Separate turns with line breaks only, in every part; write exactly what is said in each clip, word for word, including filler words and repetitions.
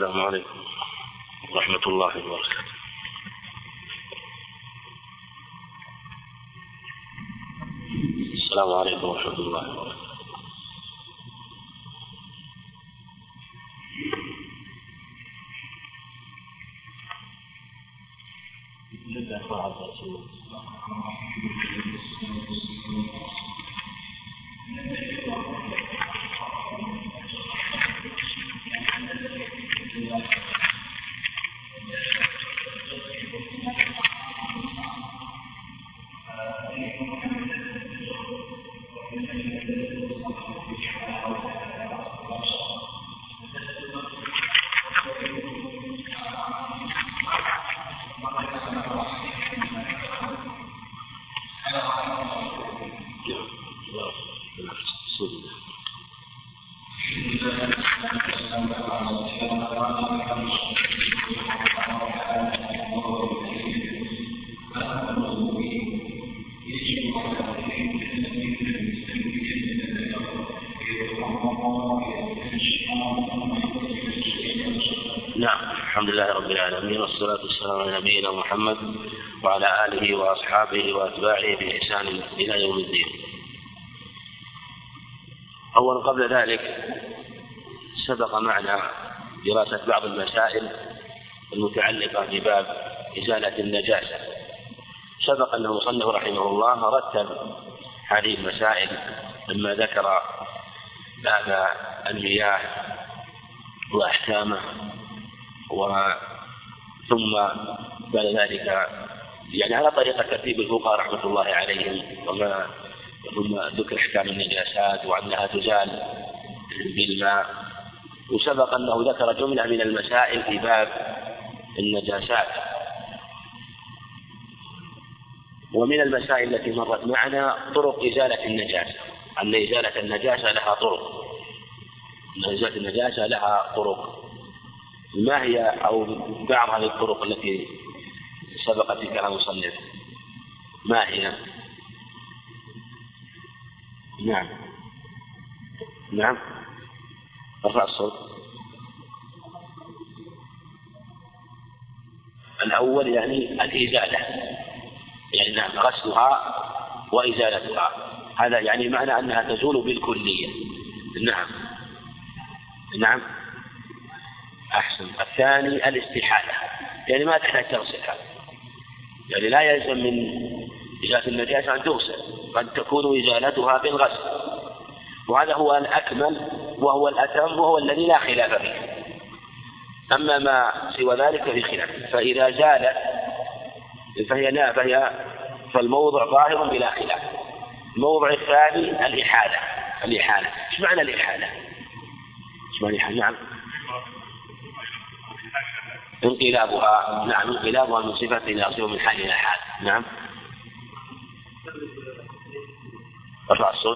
السلام عليكم ورحمة الله وبركاته. السلام عليكم ورحمة الله وبركاته. الحمد لله رب العالمين، والصلاة والسلام على نبينا محمد وعلى آله وأصحابه وأتباعه بإحسان إلى يوم الدين. أولا قبل ذلك سبق معنا دراسة بعض المسائل المتعلقة بباب إزالة النجاسة. سبق أن المصنف رحمه الله رتب هذه المسائل لما ذكر باب المياه وأحكامه، وثم بعد ذلك يعني على طريقة ترتيب الفقهاء رحمة الله عليهم، وما ثم ذكر أحكام النجاسات وأنها تزال بالماء. وسبق أنه ذكر جملة من المسائل في باب النجاسات. ومن المسائل التي مرت معنا طرق إزالة النجاسة، أن إزالة النجاسة لها طرق، أن إزالة النجاسة لها طرق. ما هي أو بعض هذه الطرق التي سبقت في كلام المصنف؟ ما هي؟ نعم نعم ارفع الصوت. الأول يعني الإزالة، يعني نعم غسلها وإزالتها، هذا يعني معنى أنها تزول بالكلية. نعم نعم أحسن. الثاني الاستحالة، يعني ما تحتاج تغسلها، يعني لا يلزم من إزالة النجاسة أن تغسل، قد تكون إزالتها بالغسل، وهذا هو الأكمل وهو الأتم وهو الذي لا خلاف فيه. أما ما سوى ذلك ففي خلاف، فإذا زالت فهي لا فهي فالموضع ظاهر بلا خلاف. الموضع الثاني الإحالة. الإحالة ايش معنى الإحالة؟ ايش معنى الإحالة؟ نعم انقلابها، نعم انقلابها من صفة إلى صفة، من حال إلى حال. نعم ارفع الصوت.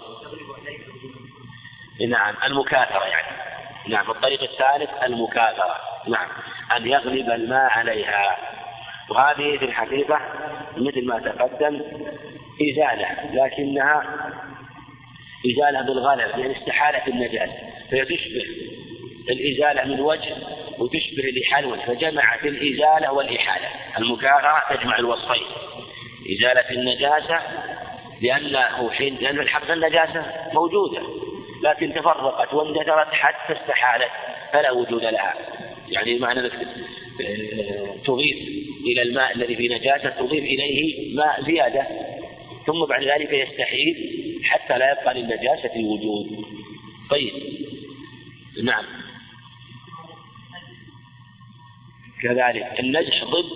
نعم المكاثرة، يعني نعم الطريق الثالث المكاثرة، نعم أن يغلب الماء عليها. وهذه في الحقيقة مثل ما تقدم إزالة، لكنها إزالة بالغلب، يعني استحالة النجاسة، فهي تشبه الإزالة من وجه وتشبه الإحالة وجه، فجمع في الإزالة والإحالة. المكاثرة تجمع الوصفين، إزالة النجاسة لأنه حين لأن الحق النجاسة موجودة لكن تفرقت واندثرت حتى استحالت فلا وجود لها، يعني معنى تضيف إلى الماء الذي في نجاسة تضيف إليه ماء زيادة، ثم بعد ذلك يستحيل حتى لا يبقى للنجاسة وجود. طيب نعم كذلك النجح ضد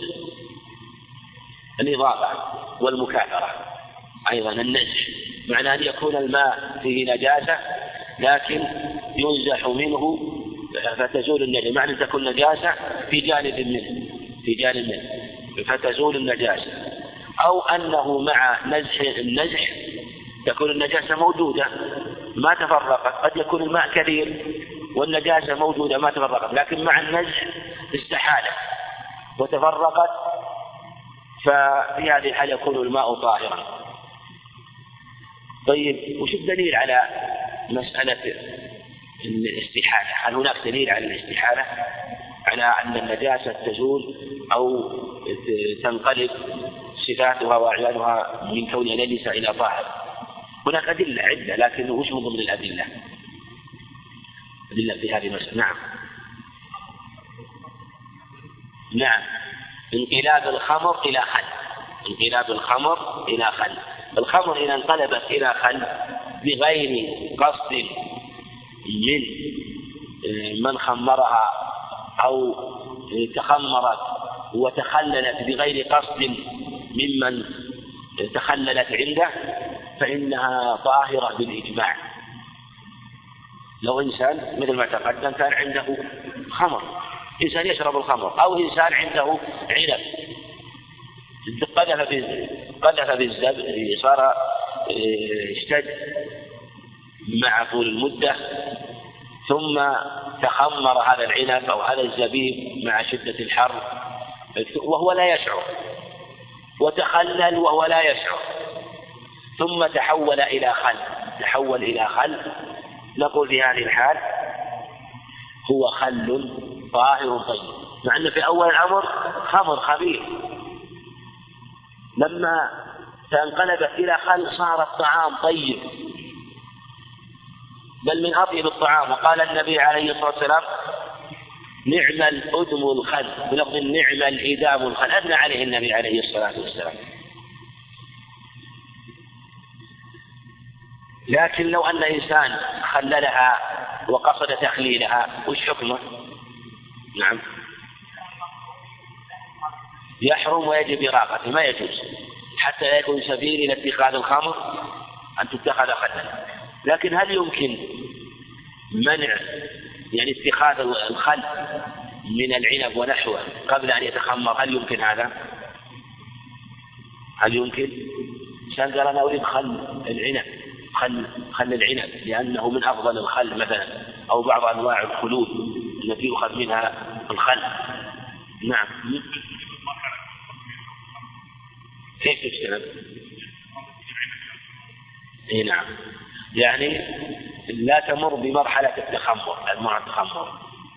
الإضافة والمكاثرة. أيضا النجح معنى أن يكون الماء فيه نجاسة لكن ينزح منه فتزول النجاسة، معنى أن تكون نجاسة في جانب منه في جانب منه فتزول النجاسة، أو أنه مع نزح النزح تكون النجاسة موجودة ما تفرقت. قد يكون الماء كثير والنجاسة موجودة ما تفرقت، لكن مع النزح استحالت وتفرقت، ففي هذه الحالة يكون الماء طاهرا. طيب وش الدليل على مسألة الاستحالة؟ هل هناك دليل على الاستحالة على أن النجاسة تزول أو تنقلب صفاتها وأعيانها من كونها نجسة إلى طاهر. هناك أدلة عدة، لكن وش من ضمن الأدلة؟ أدلة في هذه المسألة. نعم نعم انقلاب الخمر إلى خل، انقلاب الخمر إلى خل. الخمر إذا انقلبت إلى خل بغير قصد من من خمرها أو تخمرت وتخللت بغير قصد ممن تخللت عنده، فإنها طاهرة بالإجماع. لو إنسان مثل ما تقدم كان عنده خمر، إنسان يشرب الخمر، أو إنسان عنده عنب قذف قذف بالزبد صار اشتد مع طول المدة، ثم تخمر هذا العنب أو هذا الزبيب مع شدة الحر وهو لا يشعر، وتخلل وهو لا يشعر، ثم تحول إلى خل تحول إلى خل نقول في هذه الحال هو خل طاهر طيب، مع أنه في أول الأمر خمر خبيث، لما تنقلبت إلى خل صار الطعام طيب بل من أطيب الطعام. وقال النبي عليه الصلاة والسلام نعم الأدم الخل، بلفظ نعم الإدام الخل، أثنى عليه النبي عليه الصلاة والسلام. لكن لو أن إنسان خللها وقصد تخليلها وش حكمه؟ نعم يحرم ويجب إراقته، ما يجوز حتى لا يكون سبيل إلى اتخاذ الخمر أن تتخذ خلا. لكن هل يمكن منع يعني اتخاذ الخل من العنب ونحوه قبل أن يتخمر؟ هل يمكن هذا؟ هل يمكن؟ إنسان قال أنا أريد خل العنب خل خل العنب لأنه من أفضل الخل مثلا، أو بعض أنواع الخلود التي يؤخذ منها الخل. نعم كيف تجتنب؟ إيه نعم يعني لا تمر بمرحلة التخمر، أنواع التخمر.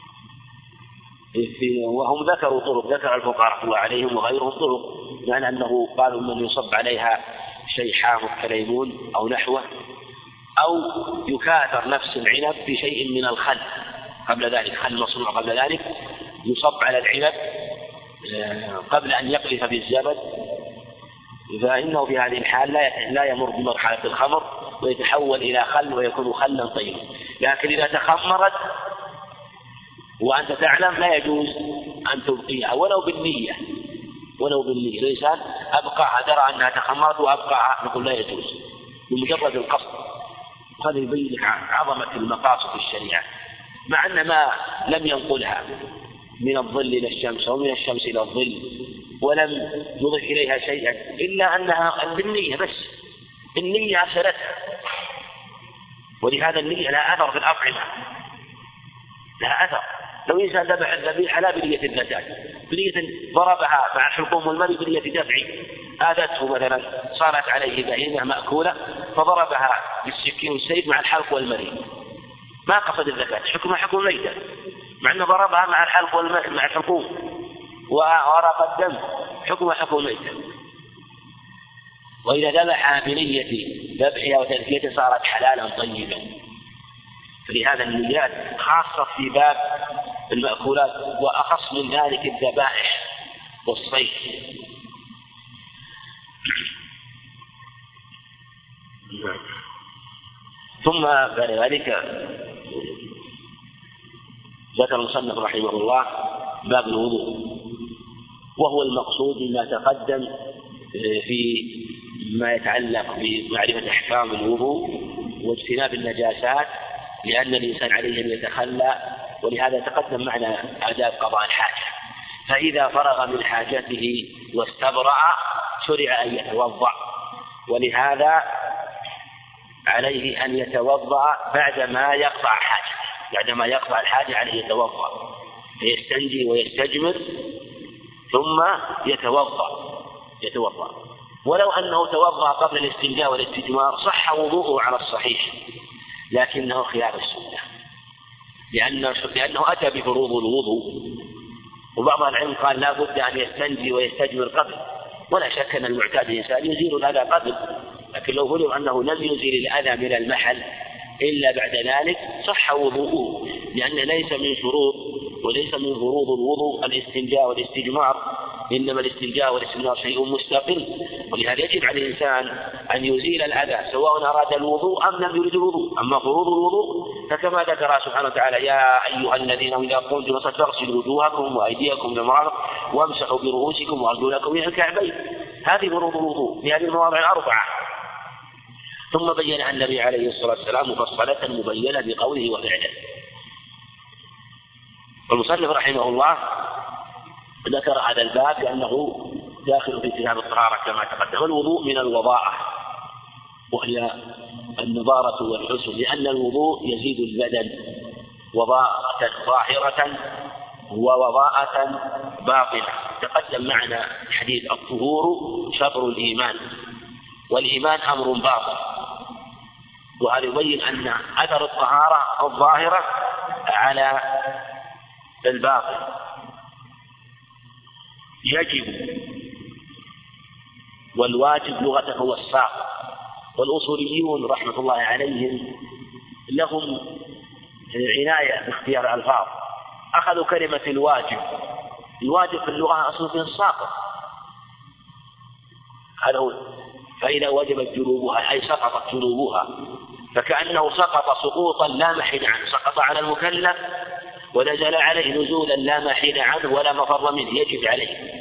وهم ذكروا طرق، ذكر الفقهاء رحمه الله عليهم وغيرهم طرق، يعني أنه قالوا من يصب عليها شيء حامض كليمون أو نحوه، أو يكاثر نفس العنب بشيء من الخل قبل ذلك، خل مصنوع قبل ذلك يصب على العنب قبل أن يقذف بالزبد، فإنه في هذه الحال لا لا يمر بمرحلة الخمر ويتحول إلى خل ويكون خلا طيبا. لكن إذا تخمرت وأنت تعلم لا يجوز أن تبقيها ولو بالنية، ولو بالنية. الإنسان أبقاها درى أنها تخمرت وأبقاها، نقول لا يجوز بمجرد القصد. وهذا يبين لك عظمة المقاصد في الشريعة، مع أن ما لم ينقلها من الظل إلى الشمس أو من الشمس إلى الظل ولم يضيف إليها شيئا إلا أنها بالنية بس، النية أفسدتها. ولهذا النية لها أثر في الأطعمة، لها أثر. لو إنسان ذبح الذبيحة لا بنية الزكاة، بنية ضربها مع الحلقوم والمري بنية دفع، آذته مثلا صارت عليه بهيمة مأكولة فضربها بالسكين والسيف مع الحلق والمري، ما قصد الزكاة، حكمها حكم ميتة، مع أنه ضربها مع الحلق والمري مع الحلقوم وأراق الدم، حكمها حكم ميتة. وإذا ذبحها بنية ذبحها وتزكيتها صارت حلالا طيبا. فلهذا النيات خاصة في باب المأكولات، وأخص من ذلك الذبائح والصيد. ثم بعد ذلك ذكر المصنف رحمه الله باب الوضوء، وهو المقصود مما تقدم في ما يتعلق بمعرفة أحكام الوضوء واجتناب النجاسات، لأن الإنسان عليه أن يتخلى، ولهذا تقدم معنا آداب قضاء الحاجة. فإذا فرغ من حاجته واستبرأ شرع أن يتوضأ، ولهذا عليه أن يتوضأ بعدما يقطع حاجة، بعدما يقطع الحاجة عليه يتوضأ، فيستنجي ويستجمر ثم يتوضأ يتوضأ ولو أنه توضأ قبل الاستنجاء والاستجمار صح وضوءه على الصحيح، لكنه خلاف السنة، لأنه, لأنه أتى بفروض الوضوء وبعض العلم قال لا بد أن يستنجي ويستجمر قبل، ولا شك أن المعتاد الإنسان يزيل الأذى قبل، لكن لو فرض أنه لم يزيل الأذى من المحل إلا بعد ذلك صح وضوءه، لأن ليس من شروط وليس من فروض الوضوء الاستنجاء والاستجمار، إنما الاستنجاء والاستجمار شيء مستقل، ولهذا يجب على الإنسان أن يزيل الأذى سواء أراد الوضوء أم لم يرد الوضوء. أما فروض الوضوء فكما ذكر سبحانه وتعالى يا أيها الذين إذا قمتم فاغسلوا وجوهكم وأيديكم إلى المرافق وامسحوا برؤوسكم وأرجلكم إلى الكعبين، هذه فروض الوضوء في هذه المواضع الأربعة. ثم بينها النبي عليه الصلاة والسلام مفصلة مبينة بقوله وفعله. والمصنف رحمه الله ذكر هذا الباب لأنه داخل في كتاب الطهارة كما تقدم. الوضوء من الوضاءة وهي النضارة والحسن، لأن الوضوء يزيد البدن وضاءة ظاهرة ووضاءة باطنة. تقدم معنا حديث الطهور شطر الإيمان، والإيمان أمر باطن، وهذا يبين أن أثر الطهارة الظاهرة على الباطن. يجب والواجب لغة هو الساق، والأصوليون رحمة الله عليهم لهم عناية باختيار الألفاظ، أخذوا كلمة الواجب. الواجب في اللغة أصله الساقط، هذا هو، فإذا وجبت جنوبها أي سقطت جنوبها، فكأنه سقط سقوطا لا محيد عنه، سقط على المكلف ونزل عليه نزولا لا محيد عنه ولا مفر منه، يجب عليه.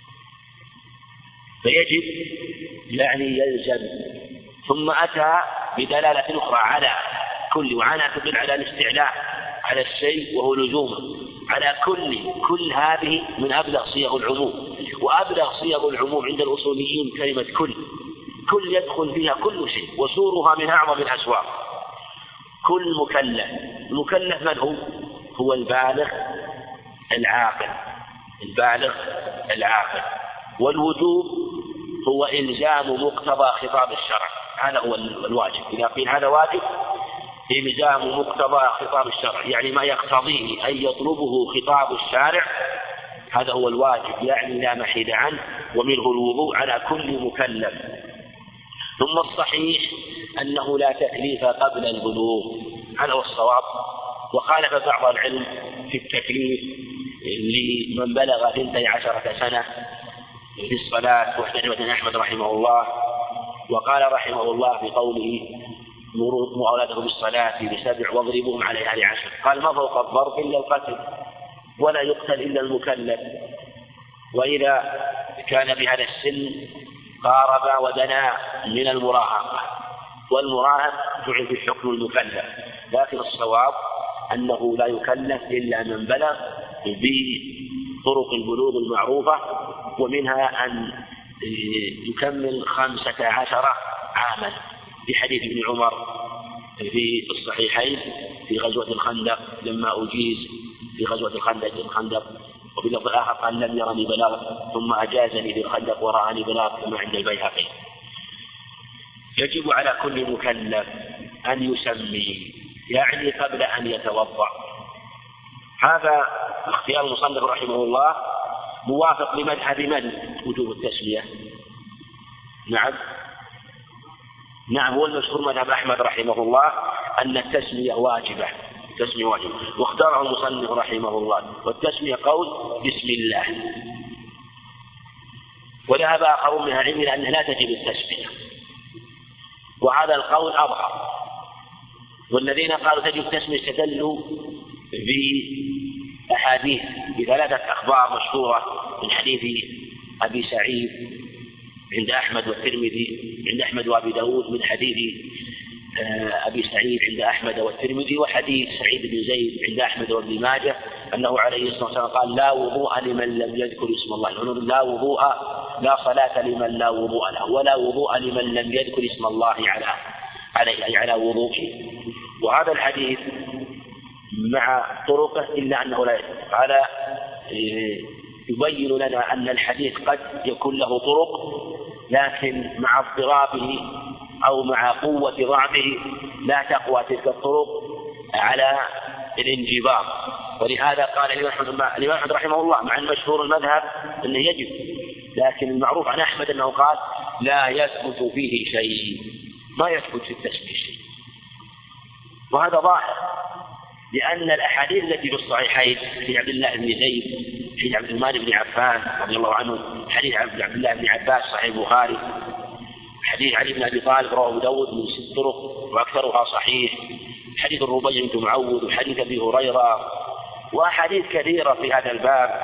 فيجب يعني يلزم. ثم أتى بدلالة أخرى على كل، وعنى تدل على الاستعلاء على الشيء وهو لزومه، على كل. كل هذه من أبلغ صيغ العموم، وأبلغ صيغ العموم عند الأصوليين كلمة كل. كل يدخل فيها كل شيء، وسورها من أعظم الأسواق. كل مكلف. المكلف من هو؟ هو البالغ العاقل، البالغ العاقل. والوجوب هو إلزام مقتضى خطاب الشرع، هذا هو الواجب. إذا قيل هذا واجب إلزام مقتضى خطاب الشرع، يعني ما يقتضيه أن يطلبه خطاب الشارع، هذا هو الواجب، يعني لا محيد عنه، ومنه الوضوء على كل مكلف. ثم الصحيح أنه لا تكليف قبل البلوغ، هذا هو الصواب. وخالف بعض العلم في التكليف لمن بلغ اثنتي عشرة سنة في الصلاة، واحتجب أحمد رحمه الله، وقال رحمه الله بقوله مروا أولادهم بالصلاة بسبع واضربوهم عليها لعشر، قال ما فوق الضرب إلا القتل، ولا يقتل إلا المكلف. وإذا كان بهذا السن قارب ودنا من المراهقة، والمراهق جعل في حكم المكلف، لكن الصواب أنه لا يكلف إلا من بلغ بطرق البلوغ المعروفة، ومنها أن يكمل خمسة عشر عاما، بحديث ابن عمر في الصحيحين في غزوة الخندق لما أجيز في غزوة الخندق الخندق وفي اللفظ الآخر قال لم يرني بلاغ ثم أجازني في الخندق ورآني بلاغ كما عند البيهقي. يجب على كل مكلف أن يسمي، يعني قبل أن يتوضأ. هذا اختيار المصنف رحمه الله موافق لمذهب من وجوب التسمية؟ نعم نعم هو المشهور مذهب أحمد رحمه الله أن التسمية واجبة، التسمية واجبة، واختاره المصنف رحمه الله. والتسمية قول بسم الله، وذهب آخرون من العلم إلى أنها لا تجب التسمية، وهذا القول أظهر. والذين قالوا تجب التسمية استدلوا بأحاديث بثلاثة أخبار مشهورة من حديث أبي سعيد عند أحمد والترمذي عند أحمد وأبي داود، من حديث أبي سعيد عند أحمد والترمذي، وحديث سعيد بن زيد عند أحمد وابن ماجه أنه عليه الصلاة والسلام قال لا وضوء لمن لم يذكر اسم الله، لا وضوء لا صلاة لمن لا وضوء له، ولا وضوء لمن لم يذكر اسم الله على عليه على وضوءه. وهذا الحديث مع طرقه إلا أنه لا هذا يبين لنا أن الحديث قد يكون له طرق، لكن مع اضطرابه أو مع قوة ضعفه لا تقوى تلك الطرق على الانجبار، ولهذا قال الإمام أحمد رحمه الله مع المشهور المذهب أنه يجب، لكن المعروف عن أحمد أنه قال لا يثبت فيه شيء، ما يثبت في التسمية شيء. وهذا ظاهر، لأن الأحاديث التي في الصحيحين في عبد الله بن زيد، في عبد الرحمن بن عفان رضي الله عنه، حديث عبد الله بن عباس صحيح البخاري، حديث علي بن أبي طالب رواه أبو داود من ست طرق وأكثرها صحيح، حديث الربيع بنت معوذ، وحديث أبي هريرة، وأحاديث كثيرة في هذا الباب،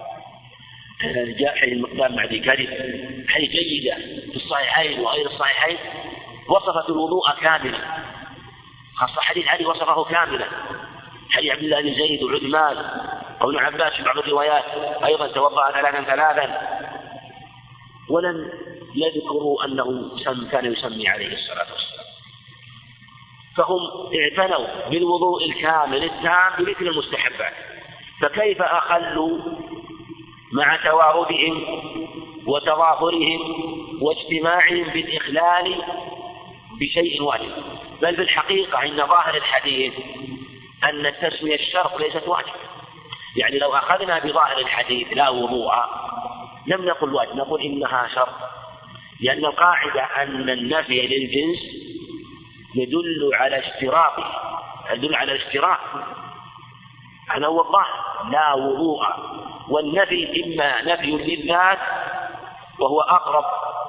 حديث المقدام مع ذي كذب، حديث جيدة في الصحيحين وغير الصحيحين وصفت الوضوء كاملا، خاصة حديث علي وصفه كاملا، حديث عبد الله بن زيد وعثمان وابن عباس في بعض الروايات أيضا توضأ ثلاثا ثلاثا، ولم يذكروا أنه كان يسمي عليه الصلاة والسلام. فهم اعتنوا بالوضوء الكامل التام بمثل المستحبات، فكيف أخلوا مع تواردهم وتظاهرهم واجتماعهم بالإخلال بشيء واجب؟ بل بالحقيقة إن ظاهر الحديث أن التسمية الشرط ليست واجب. يعني لو أخذنا بظاهر الحديث لا وضوء لم نقل واجب، نقول إنها شرط، لأن القاعدة أن النفي للجنس يدل على اشتراطه، يدل على الاشتراط، هذا هو الظاهر، لا وضوء. والنفي إما نفي للذات وهو أقرب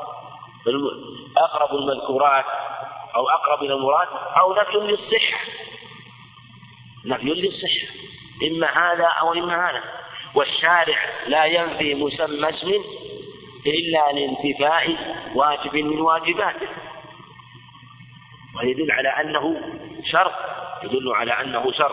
أقرب المذكورات أو أقرب إلى المراد، أو نفي للصحة، نفي للصحة، إما هذا أو إما هذا. والشارع لا ينفي مسمى اسم إلا لانتفاء واجب من واجباته، ويدل على أنه شرط، يدل على أنه شرط.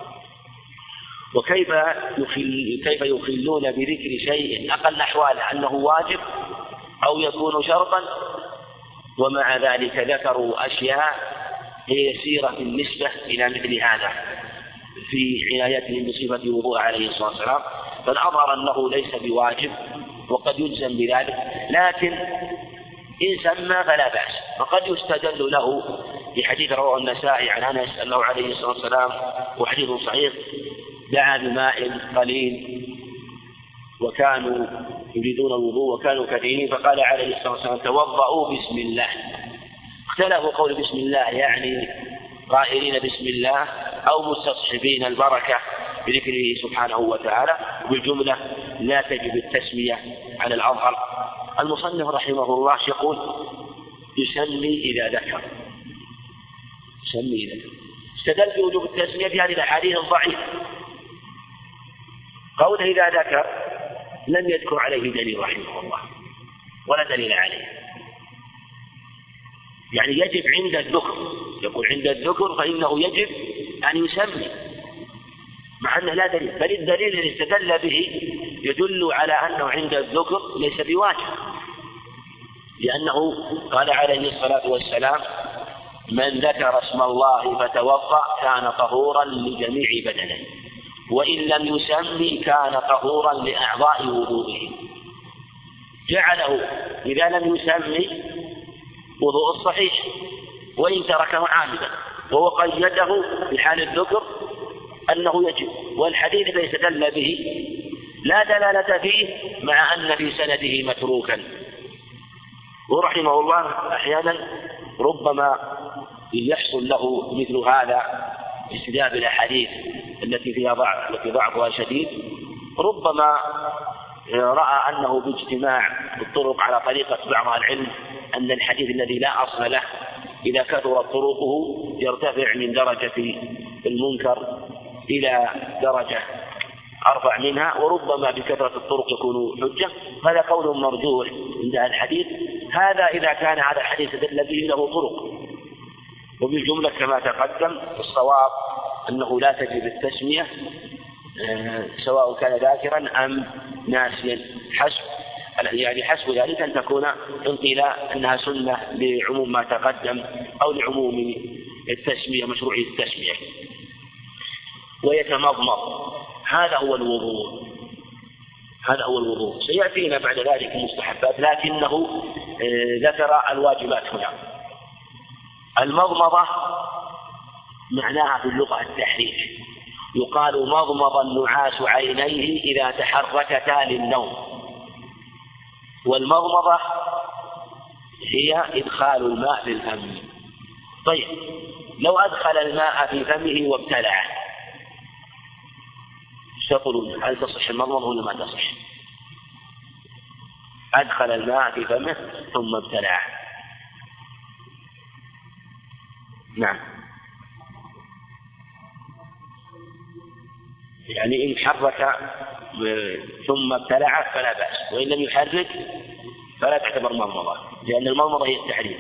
وكيف يخل كيف يخلون بذكر شيء أقل أحواله أنه واجب أو يكون شرطا، ومع ذلك ذكروا أشياء هي يسيرة بالنسبة إلى مثل هذا في عنايتهم بصفة وضوء عليه الصلاة والسلام، فالأظهر أنه ليس بواجب وقد يلزم بذلك، لكن إن سمى فلا بأس. وقد يستدل له بحديث رواه النسائي عن أنس أنه عليه الصلاة والسلام وحديث صحيح دعا بماء قليل وكانوا يريدون الوضوء وكانوا كثيرين، فقال عليه الصلاة والسلام توضؤوا بسم الله. اختلفوا قول بسم الله يعني قائلين بسم الله أو مستصحبين البركة بذكره سبحانه وتعالى، بالجملة لا تجب التسمية على الأظهر. المصنف رحمه الله يقول يسمي إذا ذكر، يسمي إذا ذكر. استدل بوجوب التسمية في هذه الأحاديث الضعيفة، قوله إذا ذكر لم يذكر عليه دليل رحمه الله ولا دليل عليه، يعني يجب عند الذكر، يقول عند الذكر فإنه يجب أن يسمي، مع أنه لا دليل، بل الدليل الذي استدل به يدل على أنه عند الذكر ليس بواجب، لأنه قال عليه الصلاة والسلام من ذكر اسم الله فتوضأ كان طهورا لجميع بدنه، وإن لم يسمي كان طهورا لأعضاء وضوئه. جعله إذا لم يسمي وضوء الصحيح وإن تركه عامدا، وهو قيده في حال الذكر أنه يجب. والحديث الذي استدل به لا دلالة فيه مع أن في سنده متروكا. ورحمه الله أحيانا ربما يحصل له مثل هذا استدلال الأحاديث التي فيها ضعف التي ضعفها شديد، ربما رأى أنه باجتماع الطرق على طريقة بعض العلم أن الحديث الذي لا أصل له إذا كثرت طرقه يرتفع من درجة المنكر إلى درجة أرفع منها، وربما بكثرة الطرق يكون حجة. هذا قول مرجوح عند الحديث، هذا إذا كان هذا الحديث الذي له طرق. وبالجملة كما تقدم الصواب أنه لا تجب التسمية سواء كان ذاكرا أم ناسيا، حسب يعني حسب ذلك أن تكون انقلا أنها سنة لعموم ما تقدم أو لعموم التسمية، مشروعية التسمية. ويتمضمض، هذا هو الوضوء، هذا هو الوضوء. سيأتينا بعد ذلك المستحبات، لكنه ذكر الواجبات هنا. المضمضة معناها في اللغة التحريك، يقال مضمض النعاس عينيه إذا تحركتا للنوم. والمضمضة هي إدخال الماء للفم. طيب لو أدخل الماء في فمه وابتلعه تقولون هل تصح المضمضة ولا ما تصح؟ أدخل الماء في فمه ثم ابتلعه. نعم، يعني إن حرك ثم ابتلعه فلا بأس، وإن لم يحرك فلا تعتبر مضمضة، لأن المضمضة هي التحريك.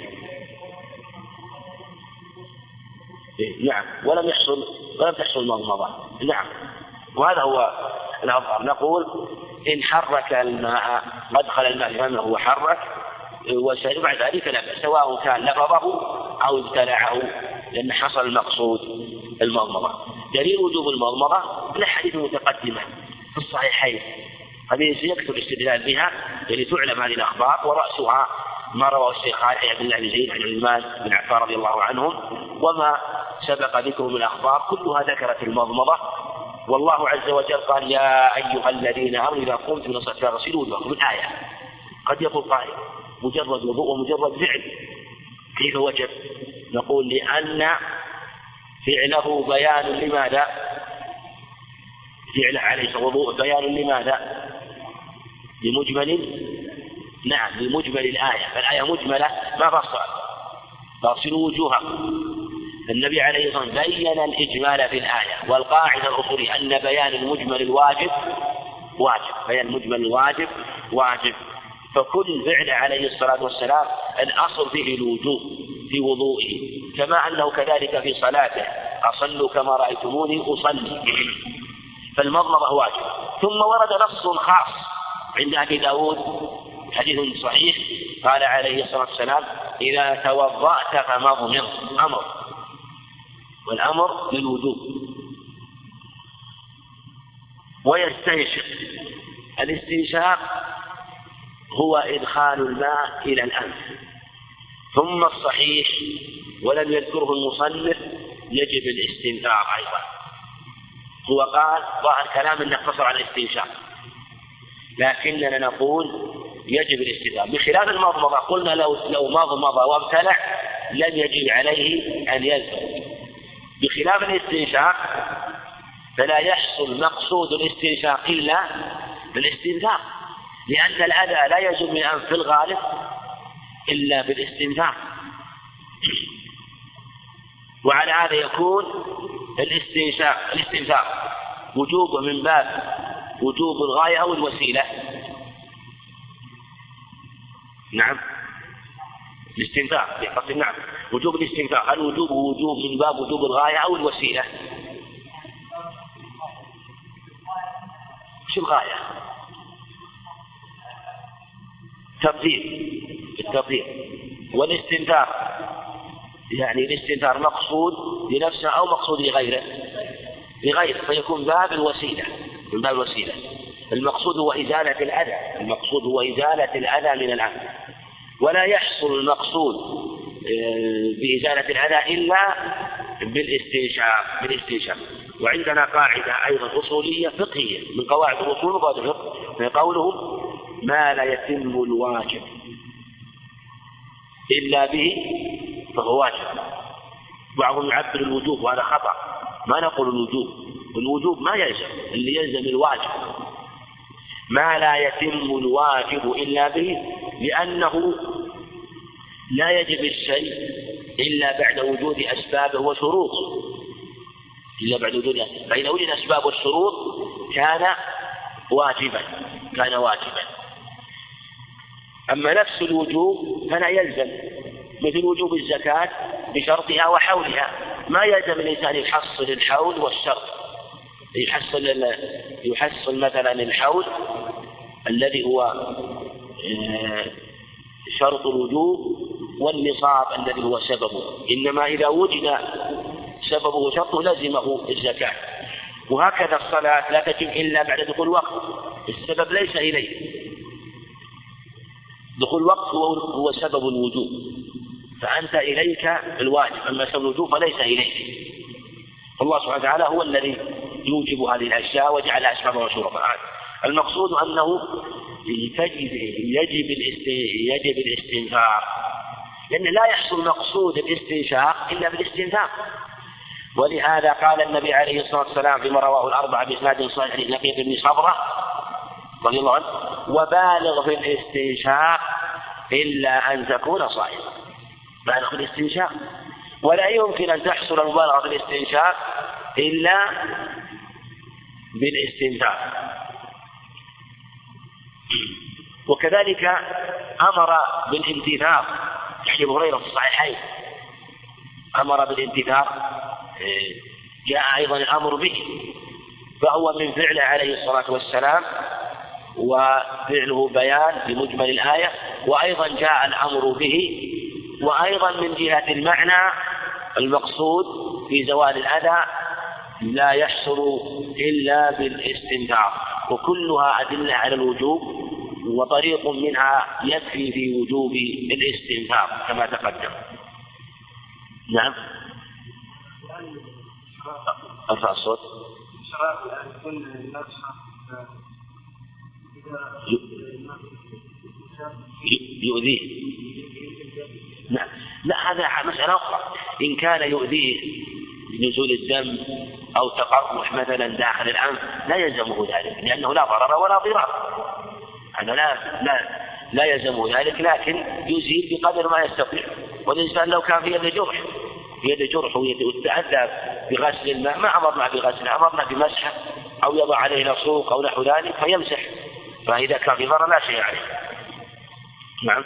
نعم، ولم يحصل ولم تحصل المضمضة. نعم، وهذا هو الأظهر. نقول إن حرك الماء أدخل الماء في فمه وحرك وشرب بعد ذلك لا بأس، سواء كان لفظه أو ابتلعه، لأن حصل المقصود المضمضة. دليل وجوب المضمضة الأحاديث المتقدمة في الصحيحين، هذه سيكثر الاستدلال بها يعني تعلم هذه الأخبار، ورأسها ما رواه الشيخان عن عبد الله بن زيد عن عثمان بن عفان رضي الله عنهم، وما سبق ذكره من الأخبار كلها ذكرت المضمضة. والله عز وجل قال يا أيها الذين آمنوا إذا قمتم إلى الصلاة فاغسلوا وجوهكم. الآية قد يقول قائل مجرد وضوء ومجرد فعل كيف وجب؟ نقول لأن فعله بيان لماذا؟ فعله عليه وضوء بيان لماذا؟ لمجمل، نعم لمجمل الآية، فالآية مجملة ما فصل. فاغسلوا وجوهكم، النبي عليه الصلاة والسلام بين الإجمال في الآية، والقاعدة الأصولية أن بيان المجمل الواجب واجب، بيان المجمل الواجب واجب. فكل فعل عليه الصلاة والسلام الأصل فيه الوجوب في وضوئه، كما أنه كذلك في صلاته أصلوا كما رأيتموني أصلي، فالمضمضة واجب. ثم ورد نص خاص عند أبي داود حديث صحيح قال عليه الصلاة والسلام إذا توضأت فمضمض، أمر، والأمر للوجوب. ويستنشق، الاستنشاق هو إدخال الماء إلى الأنف. ثم الصحيح ولم يذكره المصنف يجب الاستنثار أيضا، هو قال ظاهر كلام أنه اقتصر على الاستنشاق، لكننا نقول يجب الاستنثار، بخلاف المضمضة قلنا لو لو مضمض وابتلع لم يجب عليه أن يذكر. بخلاف الاستنشاق فلا يحصل مقصود الاستنشاق إلا بالاستنثار، لأن الأذى لا يزول من الأنف في الغالب إلا بالاستنثار. وعلى هذا يكون الاستنشاق الاستنثار وجوبه من باب وجوب الغاية أو الوسيلة. نعم الاستنثار قصدي نعم وجوب الاستنثار، الوجوب وجوب من باب وجوب الغاية أو الوسيلة. شو الغاية؟ تطهير، التطهير. والاستنثار يعني الاستنثار مقصود لنفسه أو مقصود لغيره لغيره فيكون باب الوسيلة، من باب الوسيلة. المقصود هو إزالة الأذى، المقصود هو إزالة الأذى من الأنف، ولا يحصل المقصود بإزالة الأذى إلا بالاستنشاق بالاستنشاق. وعندنا قاعدة أيضا أصولية فقهية من قواعد الأصول وقواعد الفقه، في قوله ما لا يتم الواجب إلا به فهو واجب. بعضهم يعبر الوجوب وهذا خطأ، ما نقول الوجوب، الوجوب ما يلزم، اللي يلزم الواجب. ما لا يتم الواجب إلا به، لأنه لا يجب الشيء إلا بعد وجود أسبابه وشروطه، إلا بعد وجود أسبابه. فإذا وجد أسباب والشروط كان واجبا كان واجبا. أما نفس الوجوب فلا يلزم، مثل وجوب الزكاة بشرطها وحولها، ما يلزم الإنسان يحصل الحول والشرط، يحصل يحصل مثلا الحول الذي هو شرط الوجوب والنصاب الذي هو سببه، إنما إذا وجد سببه وشرطه لزمه الزكاة. وهكذا الصلاة لا تتم إلا بعد دخول وقت، السبب ليس إليه، دخول وقت هو, هو سبب الوجوب، فأنت إليك الواجب، أما سبب الوجوب فليس إليك. الله سبحانه وتعالى هو الذي يوجب هذه الأشياء وجعلها أسبابا وشربا. المقصود أنه يجب يجب الاستنثار، لأن لا يحصل مقصود الاستنشاق إلا بالاستنثار. ولهذا قال النبي عليه الصلاة والسلام فيما رواه الأربعة بإسناد صحيح لقيط بن صبرة رضي الله عنه: وبالغ في الاستنشاق إلا أن تكون صائما. بالغ في الاستنشاق، ولا يمكن أن تحصل المبالغة في الاستنشاق إلا بالاستنثار. وكذلك أمر بالانتثار، يعني أبو هريرة في الصحيحين أمر بالانتثار، جاء أيضا الأمر به، فهو من فعله عليه الصلاة والسلام، وفعله بيان بمجمل الآية، وأيضا جاء الأمر به، وأيضا من جهة المعنى المقصود في زوال الأذى لا يحصل إلا بالاستنثار، وكلها أدلة على الوجوب، وطريق منها يكفي في وجوب الاستنثار كما تقدم. نعم. ارفع الصوت. يؤذيه. نعم. لا، هذا مسألة أخرى. إن كان يؤذيه بنزول الدم أو تقرح مثلا داخل الأنف لا يلزمه ذلك، لأنه لا ضرر ولا ضرار، هذا لا لا لا يلزمه ذلك، لكن يزيل بقدر ما يستطيع. والإنسان لو كان في يد جرح يد جرح ويتأذى بغسل الماء ما أمرنا بغسله، أمرنا بمسحه أو يضع عليه لصوق أو نحو ذلك فيمسح، فإذا كان في ضرر لا شيء عليه. نعم.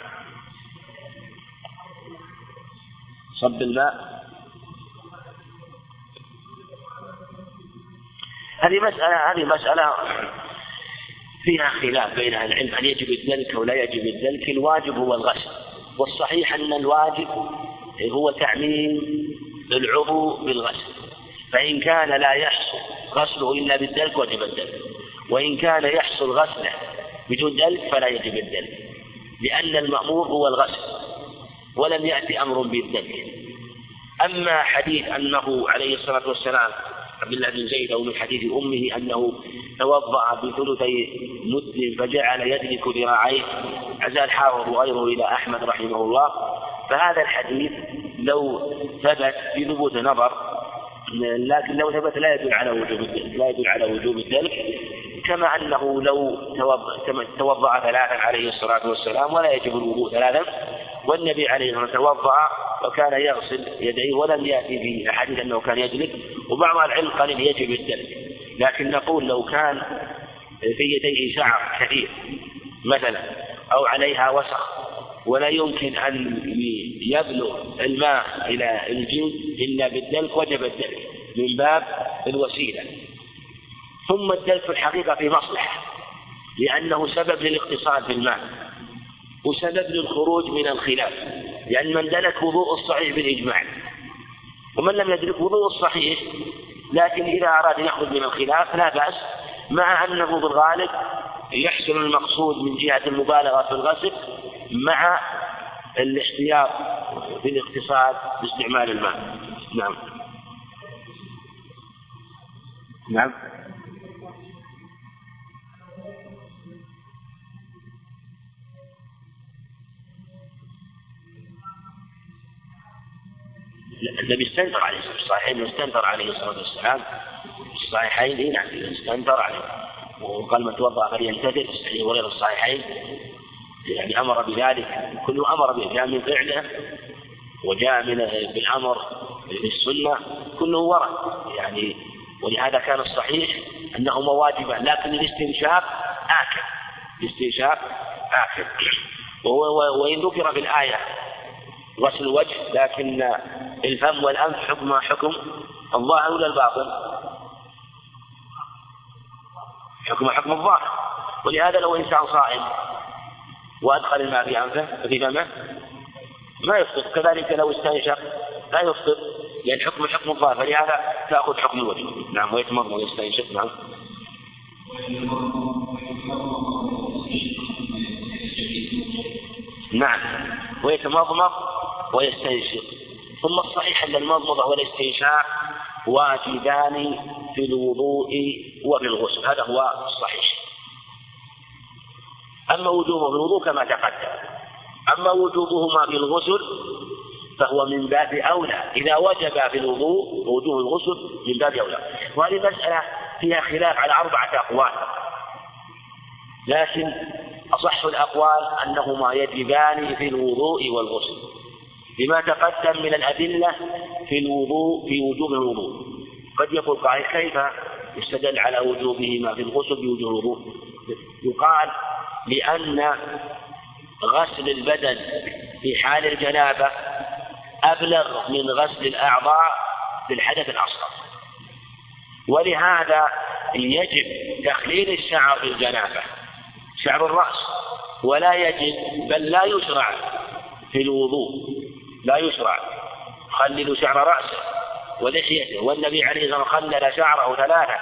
صب الماء، هذه مسألة هذه مسألة فيها خلاف بين أهل العلم، هل يجب الدلك أو لا يجب الدلك. الواجب هو الغسل، والصحيح أن الواجب هو تعميم العضو بالغسل، فإن كان لا يحصل غسله إلا بالدلك وجب الدلك، وإن كان يحصل غسله بدون دلك فلا يجب الدلك، لأن المأمور هو الغسل ولم يأتي أمر بالدلك. أما حديث أنه عليه الصلاة والسلام عبد الله بن زيد أو من حديث أمه أنه توضأ بثلثي مد فجعل يدلك ذراعيه، عزى الحافظ وغيره إلى أحمد رحمه الله، فهذا الحديث لو ثبت في ثبوت نظر، لكن لو ثبت لا يدل على وجوب الدلك لا يدل على وجوب الدلك كما أنه لو توضأ ثلاثا عليه الصلاة والسلام ولا يجب الوضوء ثلاثا، والنبي عليه الصلاة والسلام توضأ وكان يغسل يديه ولم يأتي في أحاديث أنه كان يدلك. وبعض العلم قال يجب الدلك، لكن نقول لو كان في يديه شعر كثير مثلا أو عليها وسخ ولا يمكن أن يبلغ الماء إلى الجلد إلا بالدلك وجب الدلك من باب الوسيلة. ثم الدلك في الحقيقة في مصلحة، لأنه سبب للاقتصاد في الماء وسبب للخروج من الخلاف، لأن من دلك وضوء الصحيح بالإجماع، ومن لم يدرك وضوء الصحيح، لكن إذا أراد يخرج من الخلاف لا بأس، مع أنه بالغالب يحصل المقصود من جهة المبالغة في الغسل مع الاحتياط بالاقتصاد باستعمال الماء. نعم. نعم. النبي استنثر عليه الصلاة والسلام، الصحيحين استنثر عليه الصلاة والسلام، الصحيحين نعم استنثر عليه، وقال من توضأ فلينتثر، في غير الصحيحين يعني أمر بذلك، كله أمر به، جاء من فعله وجاء من بالأمر بالسنة، كله ورد يعني. ولهذا كان الصحيح أنهما واجبان، لكن الاستنشاق آكل، الاستنشاق آكل. وإن ذكر بالآية غسل الوجه، لكن الفم والأنف حكم حكم الظاهر ولا الباطن؟ حكم حكم الظاهر. ولهذا لو إنسان صائم وأدخل الماء في أنفه في فمه ما يفطر، كذلك لو استنشق لا يفطر، لأن حكم حكم الظاهر، فلهذا تأخذ حكم الوجه. نعم. ويتمضمض ويستنشق. نعم. نعم. ويتمضمض ويستنشق. ثم الصحيح أن المضمضة والاستنشاق واجبان في الوضوء وفي الغسل، هذا هو الصحيح. أما وجوبه في الوضوء كما تقدم، أما وجوبهما في الغسل فهو من باب أولى، إذا وجب في الوضوء ووجوب الغسل من باب أولى. وهذه مسألة فيها خلاف على أربعة أقوال، لكن أصح الأقوال أنهما يجبان في الوضوء والغسل لما تقدم من الأدلة في الوضوء في وجوب الوضوء. قد يقول قائل كيف يستدل على وجوبهما في الغسل بوجوب الوضوء؟ يقال لأن غسل البدن في حال الجنابة أبلغ من غسل الأعضاء بالحدث الأصغر، ولهذا يجب تخليل الشعر في الجنابة، شعر الرأس، ولا يجب بل لا يشرع في الوضوء، لا يشرع خللوا شعر رأسه ولحيته، والنبي عليه الصلاة والسلام خلل شعره ثلاثة.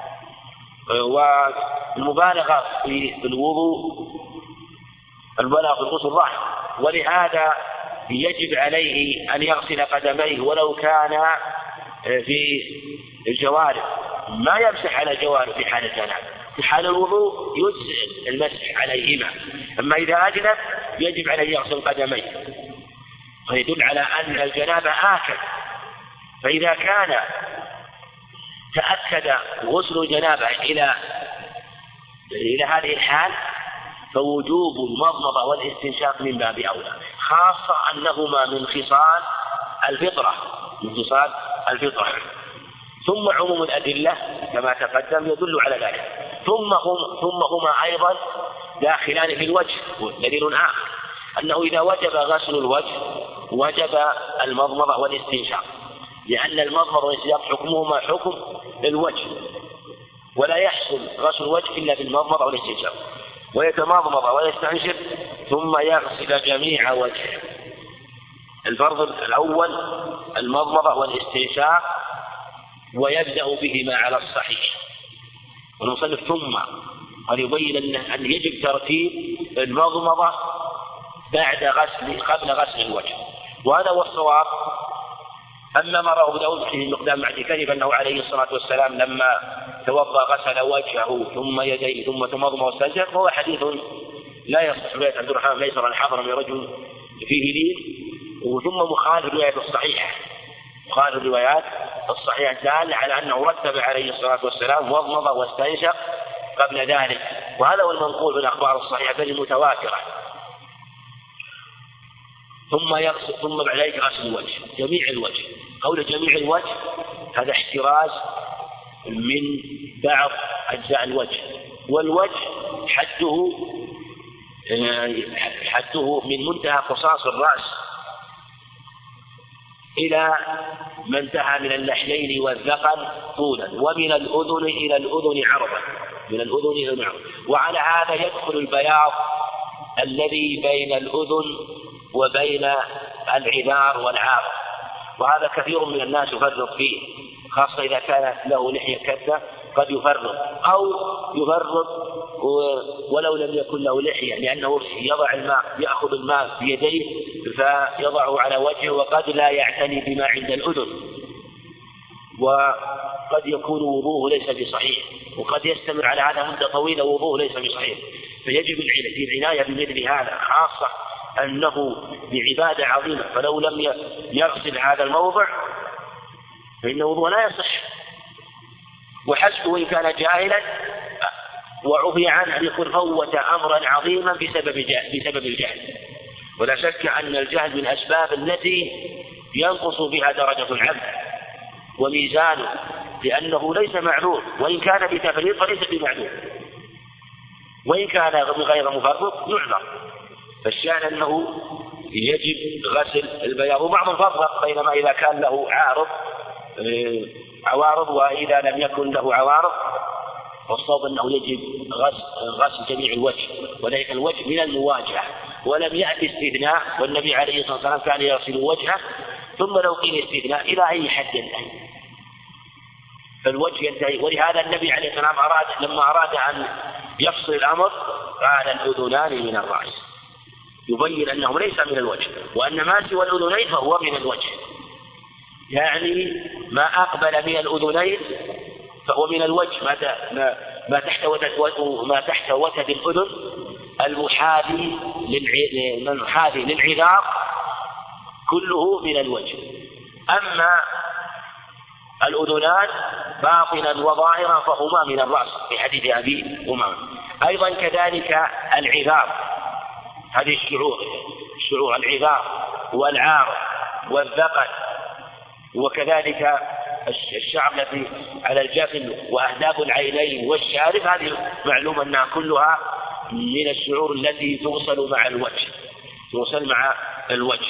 والمبالغة في الوضوء المبالغة في الغسل ظاهر، ولهذا يجب عليه أن يغسل قدميه ولو كان في الجوارح، ما يمسح على الجوارح في حال الجنابة، في حال الوضوء يجزئ المسح عليهما، أما إذا أجنب يجب عليه يغسل قدميه، ويدل على أن الجنابة آكد. فإذا كان تأكد غسل الجنابة إلى إلى هذه الحال فوجوب المضمضة والاستنشاق من باب أولى، خاصة أنهما من خصال الفطرة من خصال الفطرة ثم عموم الأدلة كما تقدم يدل على ذلك، ثم هم ثم هما أيضا داخلان في الوجه. دليل آخر أنه إذا وجب غسل الوجه وجب المضمضة والاستنشاق، لأن المضمضة والاستنشاق حكمهما حكم الوجه، ولا يحصل غسل الوجه إلا بالمضمضة والاستنشاق، ويتمضمض ويستنشق ثم يغسل جميع وجهه. الفرض الأول المضمضة والاستنشاق، ويبدأ بهما على الصحيح. ونصنف ثم قد يبين أن يجب ترتيب المضمضة بعد غسل قبل غسل الوجه، وهذا هو الصواب. أما ما رواه داود في مقدام معتكف أنه عليه الصلاة والسلام لما توضأ غسل وجهه ثم يديه ثم تمضمض واستنشق، فهو حديث لا يصح. رواية عبد الرحمن ميسر الحضر من رجل فيه لين، ثم مخالف الروايات الصحيحة مخالف الروايات الصحيحة دالة على أنه رتب عليه الصلاة والسلام مضمض واستنشق قبل ذلك، وهذا هو المنقول في الأخبار الصحيحة بل المتواترة. ثم يغسل ثم بعد ذلك غسل الوجه جميع الوجه. قول جميع الوجه هذا احتراز من بعض أجزاء الوجه، والوجه حده حده من منتهى قصاص الرأس إلى ما انتهى من اللحيين والذقن طولا، ومن الأذن إلى الأذن عرضا من الأذن إلى الأذن عرضا. وعلى هذا يدخل البياض الذي بين الأذن وبين العذار والعارض، وهذا كثير من الناس يفرط فيه، خاصة إذا كانت له لحية كثة قد يفرط أو يفرط ولو لم يكن له لحية، لأنه يضع الماء يأخذ الماء بيديه فيضعه على وجهه وقد لا يعتني بما عند الأذن، وقد يكون وضوءه ليس بصحيح، وقد يستمر على هذا مدة طويلة وضوءه ليس بصحيح. فيجب العناية بمثل هذا، خاصة أنه بعبادة عظيمة، فلو لم يغسل هذا الموضع فإن وضوءه لا يصح. وحسبه إن كان جاهلا وعفي عنه أن يكون فوت أمرا عظيما بسبب بسبب الجهل، ولا شك أن الجهل من أسباب التي ينقص بها درجة العبد وميزانه، لأنه ليس معذور، وإن كان بتفريط فليس بمعذور، وإن كان غير مفرط يعذر. فالشأن أنه يجب غسل البياض. وبعض فرق بينما إذا كان له عارض عوارض وإذا لم يكن له عوارض، والصواب أنه يجب غسل, غسل جميع الوجه، وليس الوجه من المواجهة، ولم يأتي استثناء، والنبي عليه الصلاة والسلام كان يغسل وجهه. ثم لو قيل استثناء إلى أي حد ينتهي؟ فالوجه ينتهي. ولهذا النبي عليه الصلاة والسلام أراد لما أراد أن يفصل الأمر قال الأذنان من الرأس، يبين أنه ليس من الوجه، وأن ما سوى الأذنين فهو من الوجه، يعني ما أقبل من الأذنين فهو من الوجه ما ما تحت ما تحت وتد الأذن المحاذي المحاذي للعذار كله من الوجه. أما الأذنان باطنا وظاهرا فهما من الرأس في حديث أبي أمامة. أيضا كذلك العذار، هذه الشعور الشعور العذار والعار والذقن، وكذلك الشعر التي على الجفن وأهداب العينين والشارب، هذه معلوم أنها كلها من الشعور التي توصل مع الوجه توصل مع الوجه.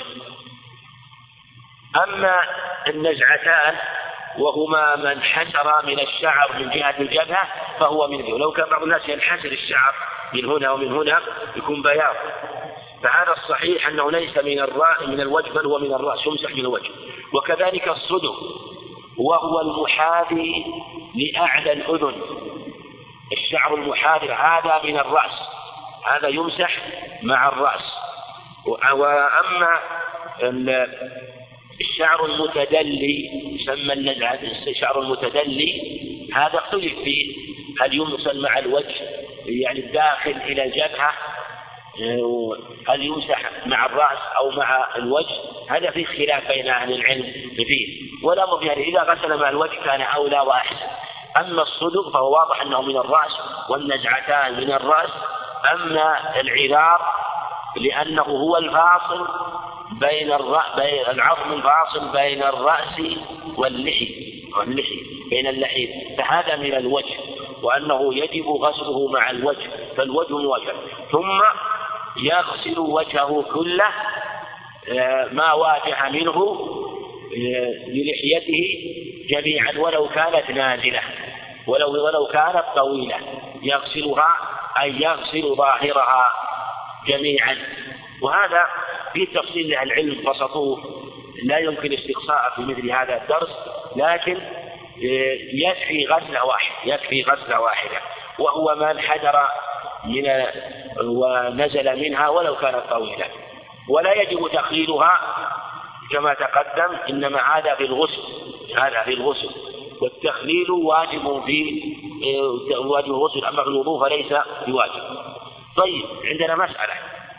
أما النزعتان وهما من حسر من الشعر من جهة الجبهة فهو منه، ولو كان بعض الناس ينحسر الشعر من هنا ومن هنا يكون بياض، فهذا الصحيح أنه ليس من الرأس من الوجه بل هو من الرأس يمسح من الوجه. وكذلك الصدغ وهو المحاذي لأعلى الأذن، الشعر المحاذي هذا من الرأس، هذا يمسح مع الرأس. وأما الشعر المتدلي يسمى النزعة الشعر المتدلي، هذا اختلف فيه هل يمسح مع الوجه يعني الداخل إلى الجبهة، هل يمسح مع الرأس أو مع الوجه، هذا فيه خلاف بين أهل العلم فيه، ولا مبين إذا غسل مع الوجه كان أولى وأحسن. أما الصدغ فهو واضح أنه من الرأس والنزعتان من الرأس. أما العذار لأنه هو الفاصل بين العظم الفاصل بين الرأس واللحي واللحي بين اللحيين، فهذا من الوجه، وأنه يجب غسله مع الوجه، فالوجه واجب. ثم يغسل وجهه كله ما واجه منه للحيته جميعا ولو كانت نازلة ولو ولو كانت طويلة، يغسلها أي يغسل ظاهرها جميعا. وهذا في تفصيل العلم بسطوه لا يمكن استقصاء في مثل هذا الدرس، لكن يكفي غسلة واحدة يكفي غسلة واحدة وهو ما انحدر من ونزل منها ولو كانت طويلة، ولا يجب تخليلها كما تقدم، إنما هذا في الغسل هذا في الغسل والتخليل واجب في واجب الغسل، أما في الوضوء فليس بواجب. طيب عندنا مسألة،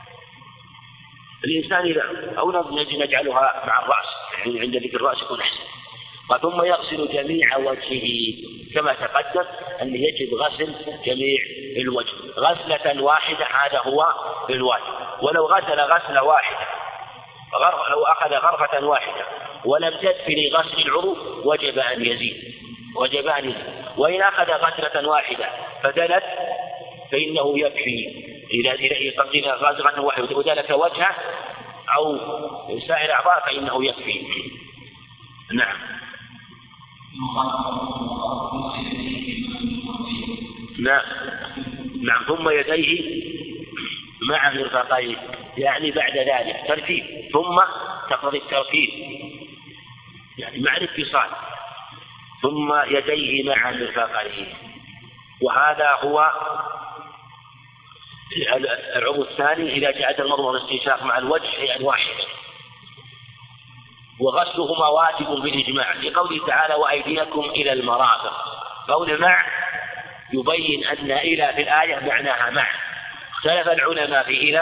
الإنسان إذا أو نجعلها مع الرأس يعني عند ذكر الرأس يكون أحسن. ثم يغسل جميع وجهه كما تقدم أن يجب غسل جميع الوجه غسلة واحدة، هذا هو الواجب. ولو غسل غسلة واحدة لو أخذ غرفة واحدة ولم تكفي لغسل العضو وجب أن يزيد وجب أن يزيد وإن أخذ غسلة واحدة فدلت فإنه يكفي إذا إذا غسلة واحدة ودلت وجهه أو سائر أعضاء فإنه يكفي. نعم. نعم نعم ثم يديه مع مرفقيه، يعني بعد ذلك ترتيب، ثم تقضي الترتيب يعني مع الاتصال، ثم يديه مع مرفقيه. وهذا هو العضو الثاني إذا جاءت المضمضة والاستنشاق مع الوجه يعني واحد، وغسلهما واجب بالإجماع لقوله تعالى وأيديكم إلى المرافق. قول مع يبين أن إلى في الآية معناها مع، اختلف العلماء في إلى،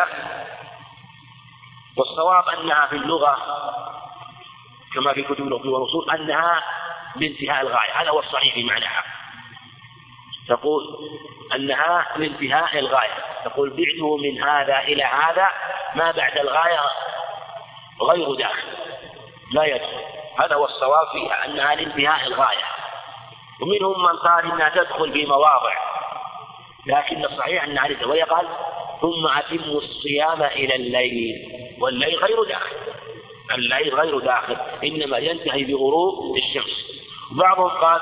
والصواب أنها في اللغة كما في كتب اللغة والأصول أنها لانتهاء الغاية، هذا هو الصحيح في معناها، تقول أنها لانتهاء الغاية، تقول بعده من هذا إلى هذا ما بعد الغاية غير داخل لا يدخل، هذا هو الصواب فيها أنها لانتهاء الغاية. ومنهم من قال إنها تدخل في مواضع، لكن الصحيح أنها لدخل، ويقال ثم أتموا الصيام إلى الليل، والليل غير داخل الليل غير داخل إنما ينتهي بغروب الشمس. بعضهم قال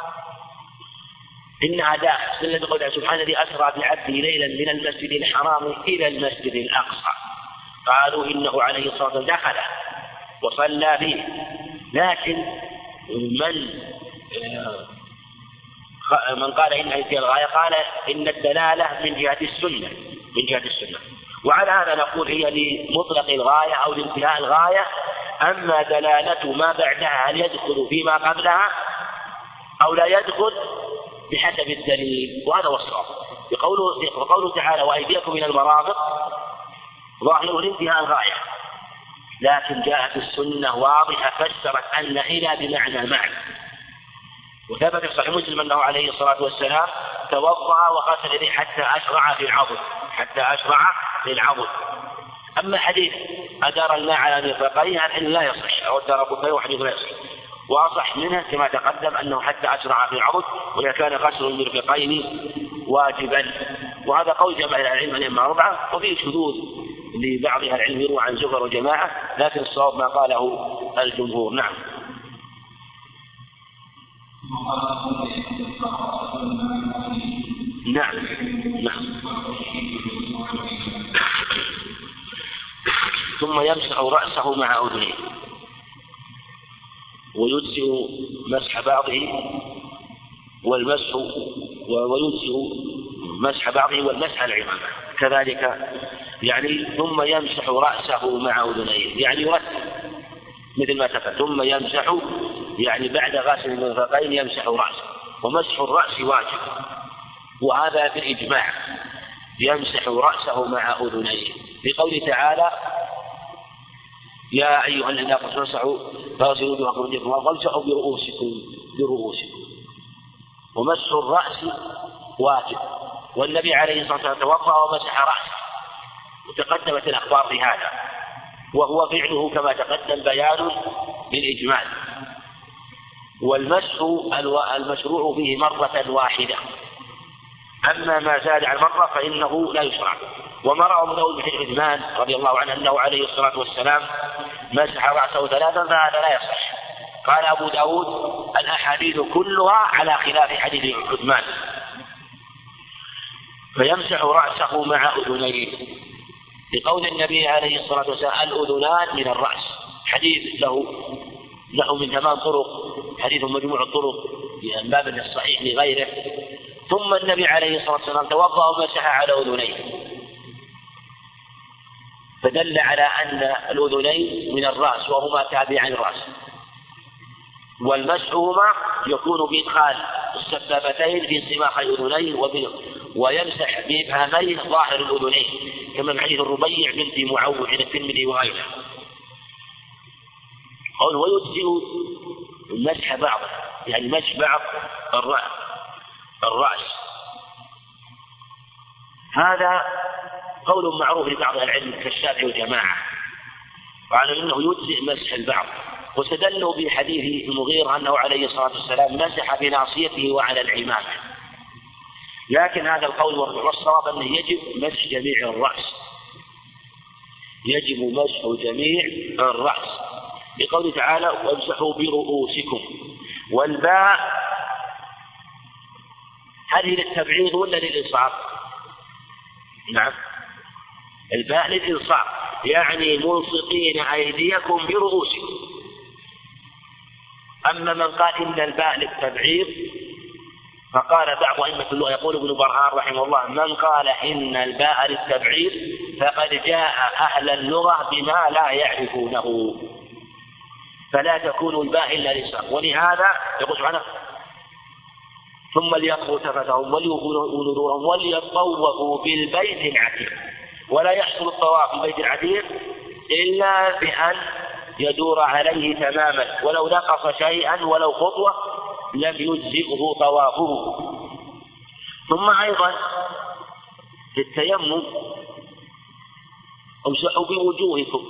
إنها داخل الذي قال سبحانه الذي أسرى بعبده ليلا من المسجد الحرام إلى المسجد الأقصى، قالوا إنه عليه الصلاة والسلام دخل وصلى فيه. لكن من من قال إنها هي الغاية قال إن الدلالة من جهة السنة من جهة السنة وعلى هذا نقول هي لمطلق الغاية أو لانتهاء الغاية. أما دلالة ما بعدها هل يدخل فيما قبلها أو لا يدخل بحسب الدليل، وهذا هو الصواب. بقوله, بقوله تعالى وأيديكم إلى المرافق ظاهره الانتهاء الغاية، لكن جاءت السنة واضحة فسرت أن إلى بمعنى معنى. وثبت في صحيح مسلم أنه عليه الصلاة والسلام توضأ وغسل يديه حتى أشرع في العضد حتى أشرع في العضد. أما حديث أدار الماء على مرفقيه هذا لا يصح، أو أدار قطيه وحديث لا يصح، وأصح منه كما تقدم أنه حتى أشرع في العضد، وإذا كان غسل المرفقين واجبا. وهذا قول جماهير العلم الأئمة أربعة، وفيه شذوذ لبعض أهل العلم يروى عن زفر وجماعة، لكن الصواب ما قاله الجمهور. نعم. نعم نعم. ثم يمسح رأسه مع أذنيه، ويجزئ مسح بعضه والمسح ويجزئ مسح بعضه والمسح العمامة كذلك. يعني ثم يمسح رأسه مع أذنيه، يعني يرتب مثل ما تفعل. ثم يمسح يعني بعد غسل المرفقين يمسح رأسه، ومسح الرأس واجب، وهذا بالإجماع. يمسح رأسه مع أذنيه في قوله تعالى يا أيها الذين آمنوا فامسحوا فاغسلوا وجوهكم وامسحوا برؤوسكم برؤوسكم ومسح الرأس واجب. والنبي عليه الصلاة والسلام توضأ ومسح رأسه، وتقدمت الأخبار في هذا، وهو فعله كما تقدم بيان بالإجمال. والمسح المشروع فيه مرة واحدة، أما ما زاد عن مرة فإنه لا يشرع. وما روى ابو داود بن عثمان رضي الله عنه أنه عليه الصلاة والسلام مسح رأسه ثلاثا فهذا لا يصح. قال أبو داود الأحاديث كلها على خلاف حديث عثمان. فيمسح رأسه مع أذنيه لقول النبي عليه الصلاة والسلام الأذنان من الرأس، حديث له له من ثمان طرق، حديث مجموع الطرق من باب الصحيح لغيره. ثم النبي عليه الصلاة والسلام توضأ ومسح على أذنيه، فدل على أن الأذنين من الرأس وهما تابعان الرأس، والمسحهما يكون بإدخال السبابتين في صماخ الأذنين ويمسح بإبهامين ظاهر الأذنين كما في حديث الربيع بنت معوذ عند الترمذي وغيره. قال ويجزئ مسح بعض، يعني مسح بعض الرأس الرأس هذا قول معروف لبعض العلم كالشافعي والجماعة، قالوا إنه يجزئ مسح البعض، واستدلوا بحديث المغيرة أنه عليه الصلاة والسلام مسح بناصيته وعلى العمامة. لكن هذا القول والصواب أنه يجب مسح جميع الرأس، يجب مسح جميع الرأس لقوله تعالى وامسحوا برؤوسكم. والباء هذه للتبعيض ولا للإلصاق؟ نعم الباء للإلصاق، يعني ملصقين أيديكم برؤوسكم. أما من قال إن الباء للتبعيض فقال بعض أئمة اللغة يقول ابن برهان رحمه الله من قال إن الباء للتبعيض فقد جاء أهل اللغة بما لا يعرفونه، فلا تكون الباء إلا للإلصاق. ولهذا يقول سبحانه ثم ليقضوا تفثهم وليوفوا نذورهم وليطوفوا بالبيت العتيق. ولا يحصل الطواف بالبيت العتيق إلا بأن يدور عليه تماما، ولو نقص شيئا ولو خطوة لم يجزئه طوافه. ثم أيضا في التيمم امسحوا بوجوهكم،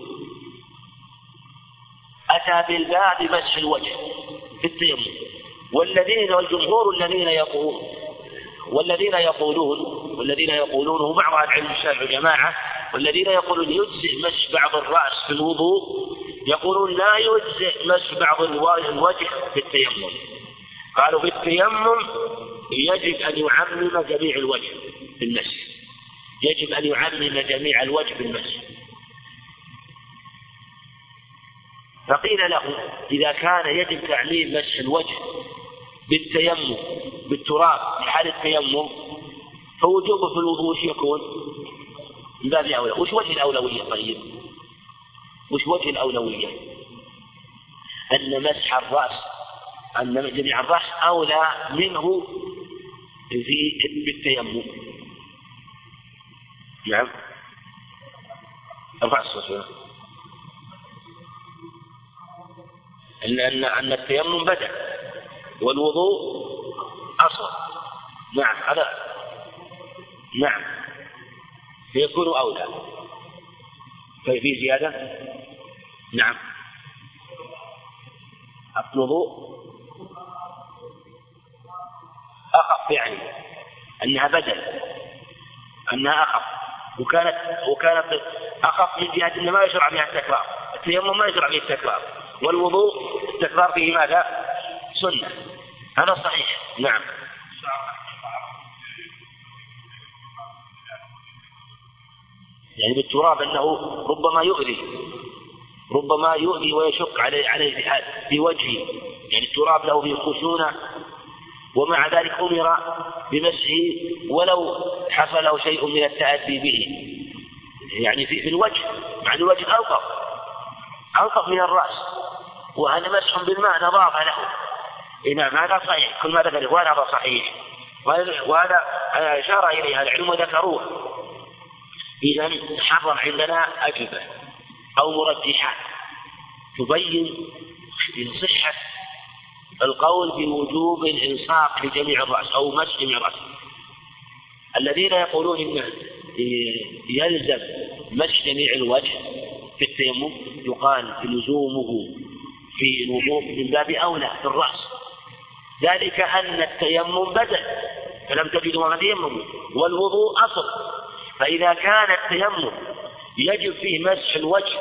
أتى بالباء بمسح الوجه في التيمم. والذين والجمهور الذين يقولون والذين يقولون والذين يقولون هم بعض العلم الشافعي والجماعة، والذين يقولون يجزئ مسح بعض الرأس في الوضوء يقولون لا يجزئ مسح بعض الوجه في التيمم. قالوا في التيمم يجب أن يعمم جميع الوجه بالمسح، يجب أن يعمم جميع الوجه بالمسح. فقيل له إذا كان يجب تعميم مسح الوجه بالتيمم بالتراب في حال التيمم فوجوبه في الوضوء وش يكون؟ من باب أولى. وش وجه الأولوية؟ طيب وش وجه الأولوية؟ أن مسح الرأس أن جميع الرأس أولى منه في بالتيمم. نعم. ارفع الصوت. أن أن أن التيمم بدل والوضوء أصل. نعم هذا نعم فيكون أولى. في زيادة. نعم الوضوء أخف، يعني أنها بدل، أنها أخف، وكانت وكانت أخف من جهة أن ما يشرع بها التكرار. التيمم ما يشرع به التكرار، والوضوء التكرار فيه ماذا؟ سنة. هذا صحيح. نعم. يعني بالتراب أنه ربما يؤذي ربما يؤذي ويشق عليه عليه في وجهه، يعني التراب له فيه خشونة، ومع ذلك أمر بمسحه ولو حصل له شيء من التأدي به، يعني في, في الوجه، مع أن الوجه ألطف ألطف من الرأس، وهذا مسح بالماء نظافة له. نعم هذا صحيح، كل ما ذكر الإخوان هذا صحيح، وهذا أشار إليه العلم وذكروه. إذن حرم عندنا أجوبة أو مرجحات تبين صحة القول بوجوب الإلصاق لجميع الرأس أو مسح جميع الرأس. الذين يقولون إنه يلزم مسح جميع الوجه في التيمم يقال لزومه في الوضوء من باب أولى في الرأس، ذلك أن التيمم بدل فلم تجدوا ما تيمموا، والوضوء أصل، فإذا كان التيمم يجب فيه مسح الوجه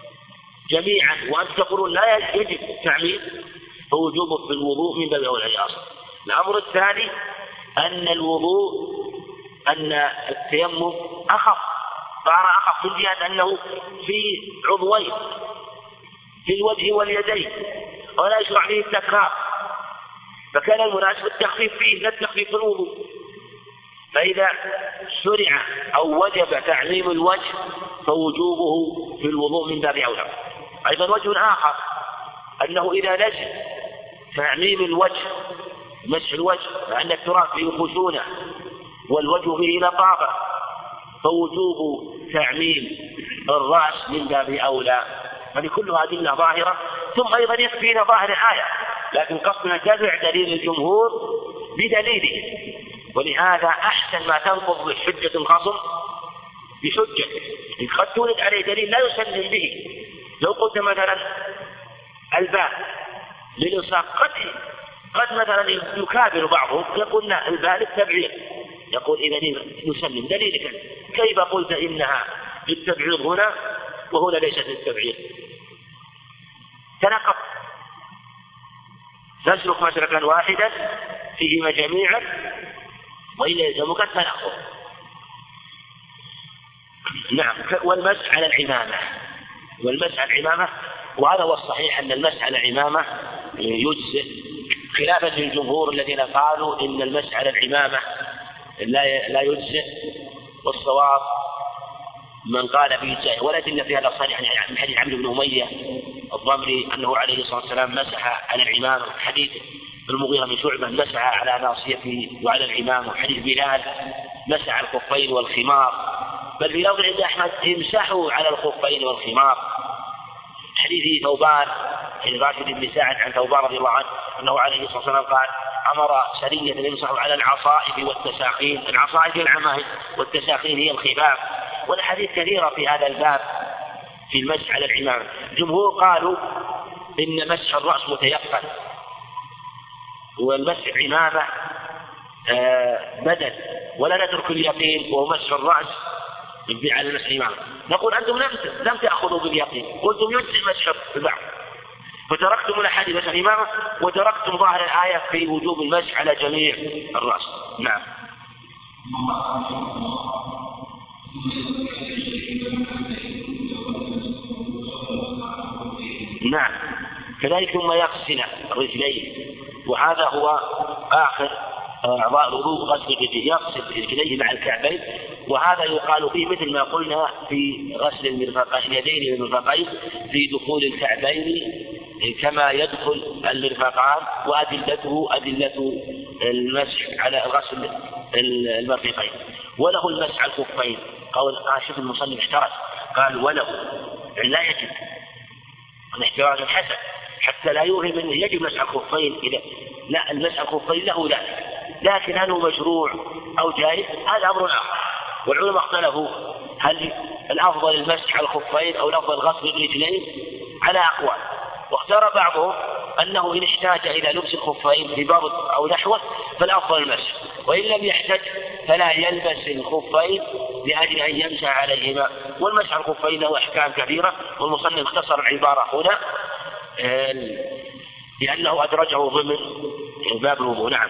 جميعا وأنت تقولون لا يجب تعميم، فوجوبه في الوضوء من باب أولى أصل. الأمر الثاني أن الوضوء أن التيمم أخف، صار أخف من جهة أنه في عضوين في الوجه واليدين ولا يشرع فيه التكرار، فكان المناسب التخفيف فيه لا التخفيف في الوضوء. فإذا شرع أو وجب تعميم الوجه فوجوبه في الوضوء من باب أولى. أيضا وجه آخر أنه إذا نزل تعميم الوجه مسح الوجه لأن التراب فيه خشونة والوجه فيه لطافة فوجوب تعميم الرأس من باب أولى. هذه كلها أدلة ظاهرة. ثم أيضا يكفينا ظاهر الآية، لكن قصدنا تبع دليل الجمهور بدليله، ولهذا أحسن ما تنقض حجة الخصم بحجة إن قد تولد عليه دليل لا يسلم به. لو قلت مثلا الباء للإلصاق قد قد مثلا يكابر بعضهم يقول لا الباء للتبعيض، يقول إذا نسلم دليلك كيف قلت إنها للتبعيض هنا وهنا ليست للتبعيض؟ تناقض. نسلك مسلكا واحدا فيهما جميعا وإلا يلزمك التناقض. نعم. والمسح على العمامة والمسح على العمامة وهذا هو الصحيح أن المسح على العمامة يجزئ، خلافا للجمهور الذين قالوا إن المسح على العمامة لا لا يجزئ، والصواب من قال به جائز، ولكن في هذا الصحيح من حديث عبد بن أمية الضمري أنه عليه الصلاة والسلام مسح على العمامة، حديث المغيرة بن شعبة مسح على ناصيته وعلى العمامة، حديث بلال مسح على الخفين والخمار، بل في لفظ عند أحمد امسحوا على الخفين والخمار. حديث ثوبان حديث راشد بن سعد عن ثوبان رضي الله عنه أنه عليه الصلاة والسلام قال أمر سرية يمسحوا على العصائف والتساخين، العصائف هي العمائم والتساخين هي الخفاف، والحديث كثيرة في هذا الباب في المسح على العمامة. الجمهور قالوا إن مسح الرأس متيقن والمسح العمامة آه بدل، ولا نترك اليقين وهو مسح الرأس على مسح العمامة. نقول أنتم لم لم تأخذوا باليقين، قلتم يجزي مسح البعض فتركتم الأحاديث مسح العمامة وتركتم ظاهر الآية في وجوب المسح على جميع الرأس. نعم. نعم كذلك ثم يغسل رجليه، وهذا هو آخر أعضاء الوضوء غسل الرجلين، يغسل رجليه مع الكعبين، وهذا يقال فيه مثل ما قلنا في غسل المرفقين اليدين والمرفقين في دخول الكعبين كما يدخل المرفقان، وأدلته أدلة المسح على غسل المرفقين. وله المسح على الخفين. قال شوف المصنف احترز قال وله، يعني لا يجب الاحتراز الحسن حتى لا يوهم انه يجب مسح الخفين إلى لا، المسح الخفين له ذلك، لكن هل هو مشروع او جائز هذا امر اخر. والعلماء اختلفوا هل الافضل المسح على الخفين او الافضل غسل الرجلين على اقوال، واختار بعضهم انه ان احتاج الى لبس الخفين ببرد او نحوه فالافضل المسح، وان لم يحتج فلا يلبس الخفين لاجل ان يمسح عليهما. والمسح على الخفين له احكام كثيره، والمصنف اختصر العباره هنا لانه ادرجه ضمن باب الوضوء. نعم.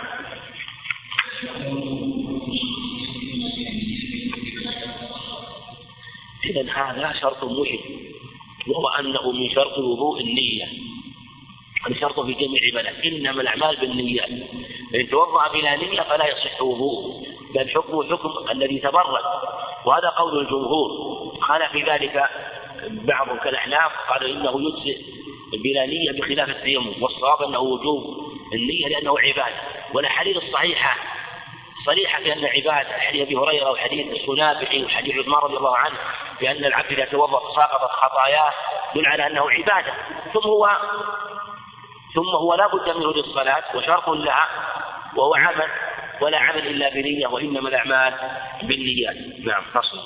إذن هذا شرط مهم، وهو أنه من شرط الوضوء النية، الشرط في جميع عبادات، إنما الأعمال بالنيات، إن توضأ بلا نية فلا يصح وضوءه، بل حكمه حكم الذي تبرد، وهذا قول الجمهور. قال في ذلك بعض كالأحناف قالوا إنه يجزئ بلا نية بخلاف التيمم، والصواب أنه وجوب النية لأنه عبادة. والأحاديث الصحيحة صريحة في أن عبادة، حديث أبي هريرة وحديث السنابحي وحديث عثمان رضي الله عنه بأن العبد إذا توضأ ساقطت خطاياه يدل على أنه عبادة. ثم هو ثم هو لا بد منه للصلاة وشرط لها، وهو عمل، ولا عمل إلا بنية، وإنما الأعمال بالنيات. نعم. فصل.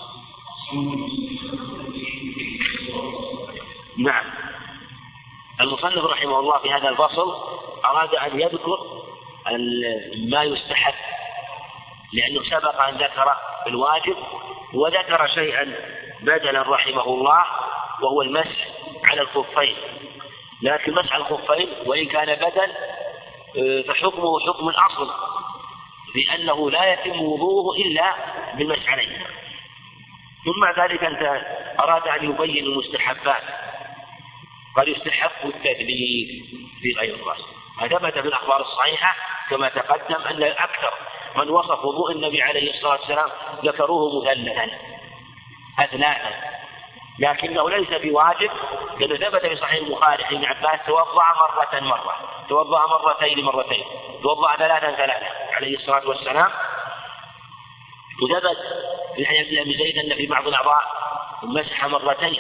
نعم. المصنف رحمه الله في هذا الفصل أراد أن يذكر ما يستحب، لأنه سبق أن ذكر الواجب وذكر شيئا بدلا رحمه الله وهو المسح على الخفين. لكن مسح على الخفين وإن كان بدل فحكمه حكم الأصل، لأنه لا يتم وضوءه إلا بالمسح عليه. ثم ذلك أنت أراد أن يبين المستحبات، قد يستحب التثليث في غير الرأس. ثبت في الأخبار الصحيحة كما تقدم أن أكثر من وصف وضوء النبي عليه الصلاة والسلام ذكروه مثلثا أثناء، لكنه ليس بواجب، لأنه ثبت في صحيح البخاري ابن عباس توضأ مرة مرة، توضأ مرتين مرتين، توضأ ثلاثا ثلاثا عليه الصلاة والسلام. وثبت في حديث ابن أبي زيد أن في بعض الأعضاء مسح مرتين،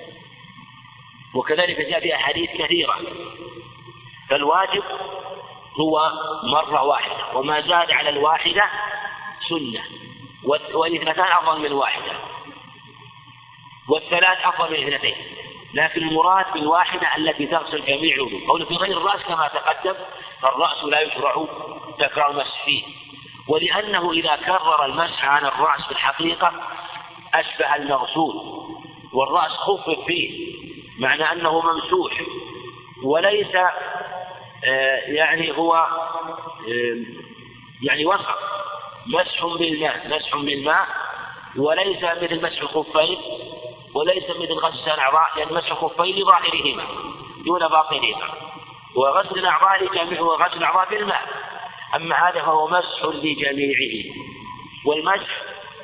وكذلك جاء في أحاديث كثيرة. فالواجب هو مرة واحدة، وما زاد على الواحدة سنة، والاثنتان أفضل من الواحدة، والثلاث أفضل من الاثنتين. لكن المراد بالواحدة التي تغسل جميع الوضوء. أو في غير الرأس كما تقدم فالرأس لا يشرع تكرار المسح فيه، ولأنه إذا كرر المسح عن الرأس في الحقيقة أشبه المغسول، والرأس خفف فيه معنى أنه ممسوح، وليس آه يعني هو آه يعني وسط مسح بالماء مسح بالماء وليس مثل مسح الخفين، وليس مثل غسل الأعضاء، لأن مسح الخفين لظاهرهما دون باطنهما، وغسل الأعضاء لجميع وغسل الأعضاء بالماء. أما هذا فهو مسح لجميعه. والمسح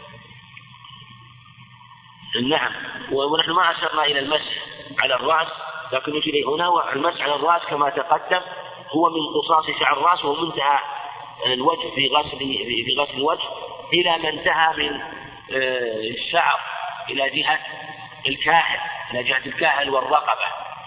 نعم، ونحن ما أشرنا إلى المسح على الرأس، لكن نجي هنا والمسح على الرأس كما تقدم هو من قصاص شعر الرأس ومنتهى الوجه في غسل في غسل الوجه إلى ما انتهى من الشعر إلى جهة الكاحل إلى جهة الكاحل والرقبة.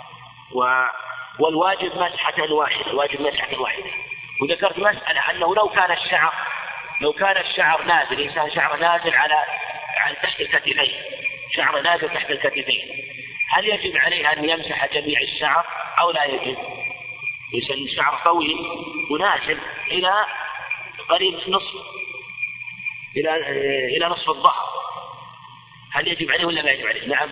والواجب مسحة واحدة، الواجب مسحة واحدة. وذكرت مسألة أنه لو كان الشعر لو كان الشعر نازل، إنسان شعر نازل على على تحت الكتفين، شعر نازل تحت الكتفين، هل يجب عليه أن يمسح جميع الشعر أو لا يجب؟ إذا الشعر طويل ونازل إلى قريب نصف إلى إلى نصف الظهر، هل يجب عليه ولا ما يجب عليه؟ نعم.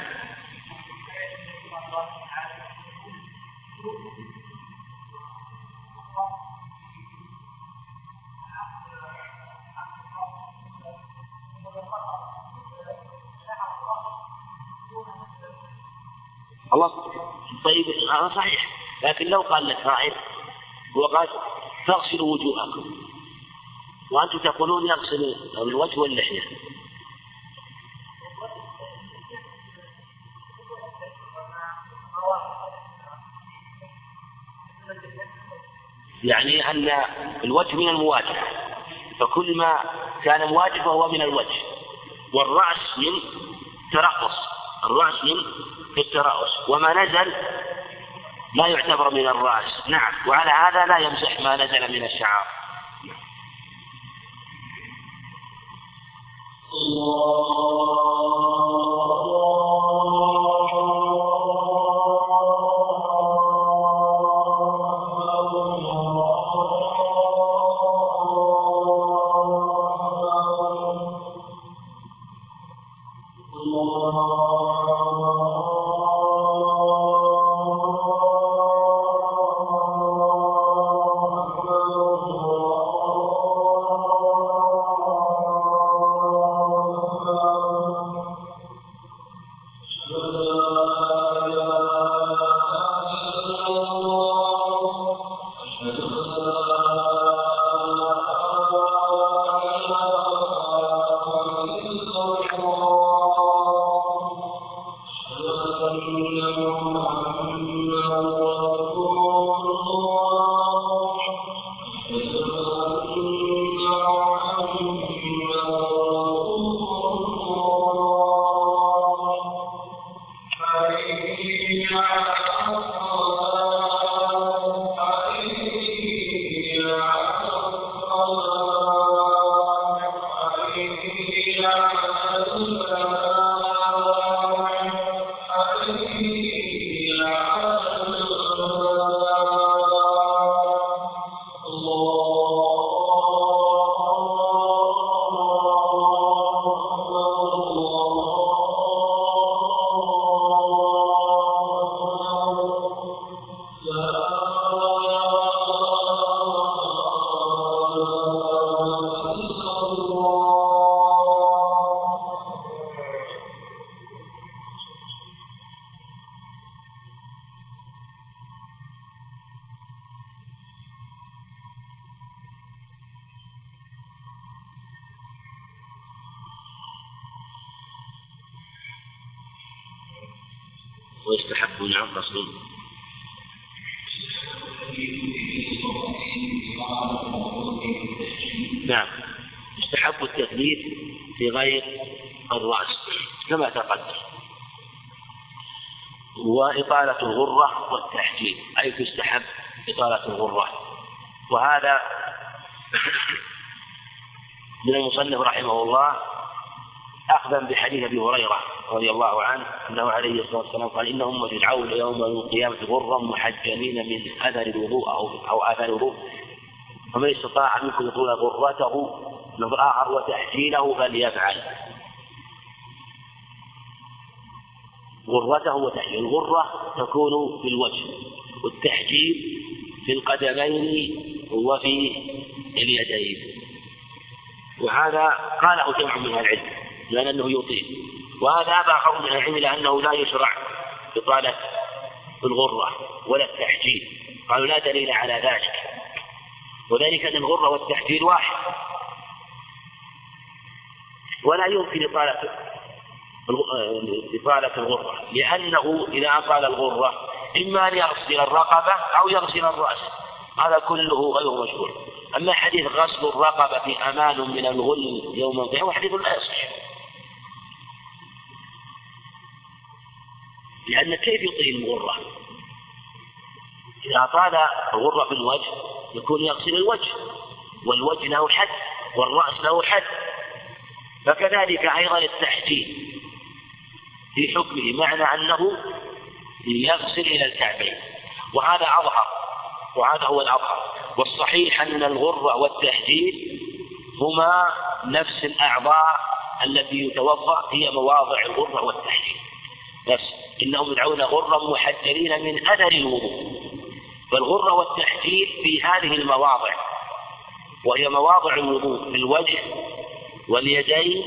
الله طيب هذا صحيح، لكن لو قال لك قائل وقال تغسلوا وجوهكم وأنتم تقولون يغسل الوجه واللحية، يعني أن الوجه من المواجهة، فكل ما كان مواجه فهو من الوجه، والرأس من ترأس، الرأس من الترأس، وما نزل لا يعتبر من الرأس. نعم، وعلى هذا لا يمسح ما نزل من الشعر. ويستحب نعم فصل. نعم، يستحب التثليث في غير الرأس كما تقدم، وإطالة الغرة والتحجيل، أي تستحب إطالة الغرة. وهذا من المصنف رحمه الله أخذا بحديث أبي هريرة رضي الله عنه أنه عليه الصلاة والسلام قال: إن أمة العون يوم القيامة غرا محجلين من أثر الوضوء أو آثار الوضوء، فمن استطاع منكم يطول غرته آخر وتحجيله فليفعل. غرته وتحجيل، الغرة تكون في الوجه، والتحجيل في القدمين وفي اليدين. وهذا قاله جمع من العلم لأنه يطيل، وهذا آخر من العلم لأنه لا يشرع إطالة الغرة ولا التحجيل، قالوا لا دليل على ذلك، وذلك أن الغرة والتحجيل واحد، ولا يمكن إطالة إطالة الغرة، لأنه إذا أطال الغرة إما أن يغسل الرقبة أو يغسل الرأس، هذا كله غير مشروع. أما حديث غسل الرقبة أمان من الغل يوم القيامة حديث لا يصح، لأن كيف يطيل الغرة؟ إذا طال الغرة في الوجه يكون يغسل الوجه، والوجه له حد والرأس له حد، فكذلك أيضا التحجيل في حكمه معنى أنه يغسل إلى الكعبين، وهذا أظهر، وهذا هو الأظهر. والصحيح أن الغرة والتحجيل هما نفس الأعضاء التي يتوضأ هي مواضع الغرة والتحجيل نفس، إنهم يدعون غرا محجلين من أثر الوضوء، فالغرة والتحجيل في هذه المواضع، وهي مواضع الوضوء في الوجه واليدين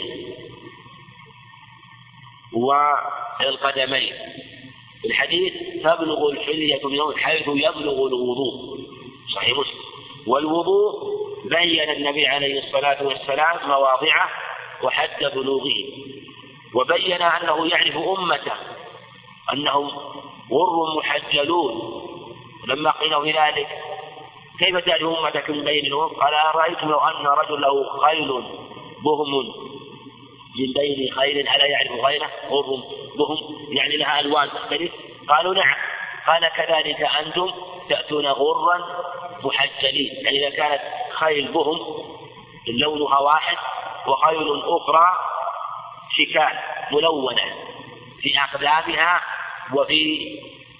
والقدمين. في الحديث تبلغ الحلية من حيث يبلغ الوضوء، صحيح مسلم. والوضوء بين النبي عليه الصلاة والسلام مواضعه وحد بلوغه، وبين أنه يعرف أمته أنهم غر محجلون لما قيل بذلك كيف تأتي أمتك من بين الأمم؟ قال أرأيتم لو أن رجل له خيل بهم من بين خيل ألا يعرف غيره؟ بهم بهم يعني لها ألوان تختلف. قالوا نعم. قال كذلك أنتم تأتون غرا محجلين، يعني إذا كانت خيل بهم لونها واحد وخيل أخرى شكال ملونة في أقدامها وفي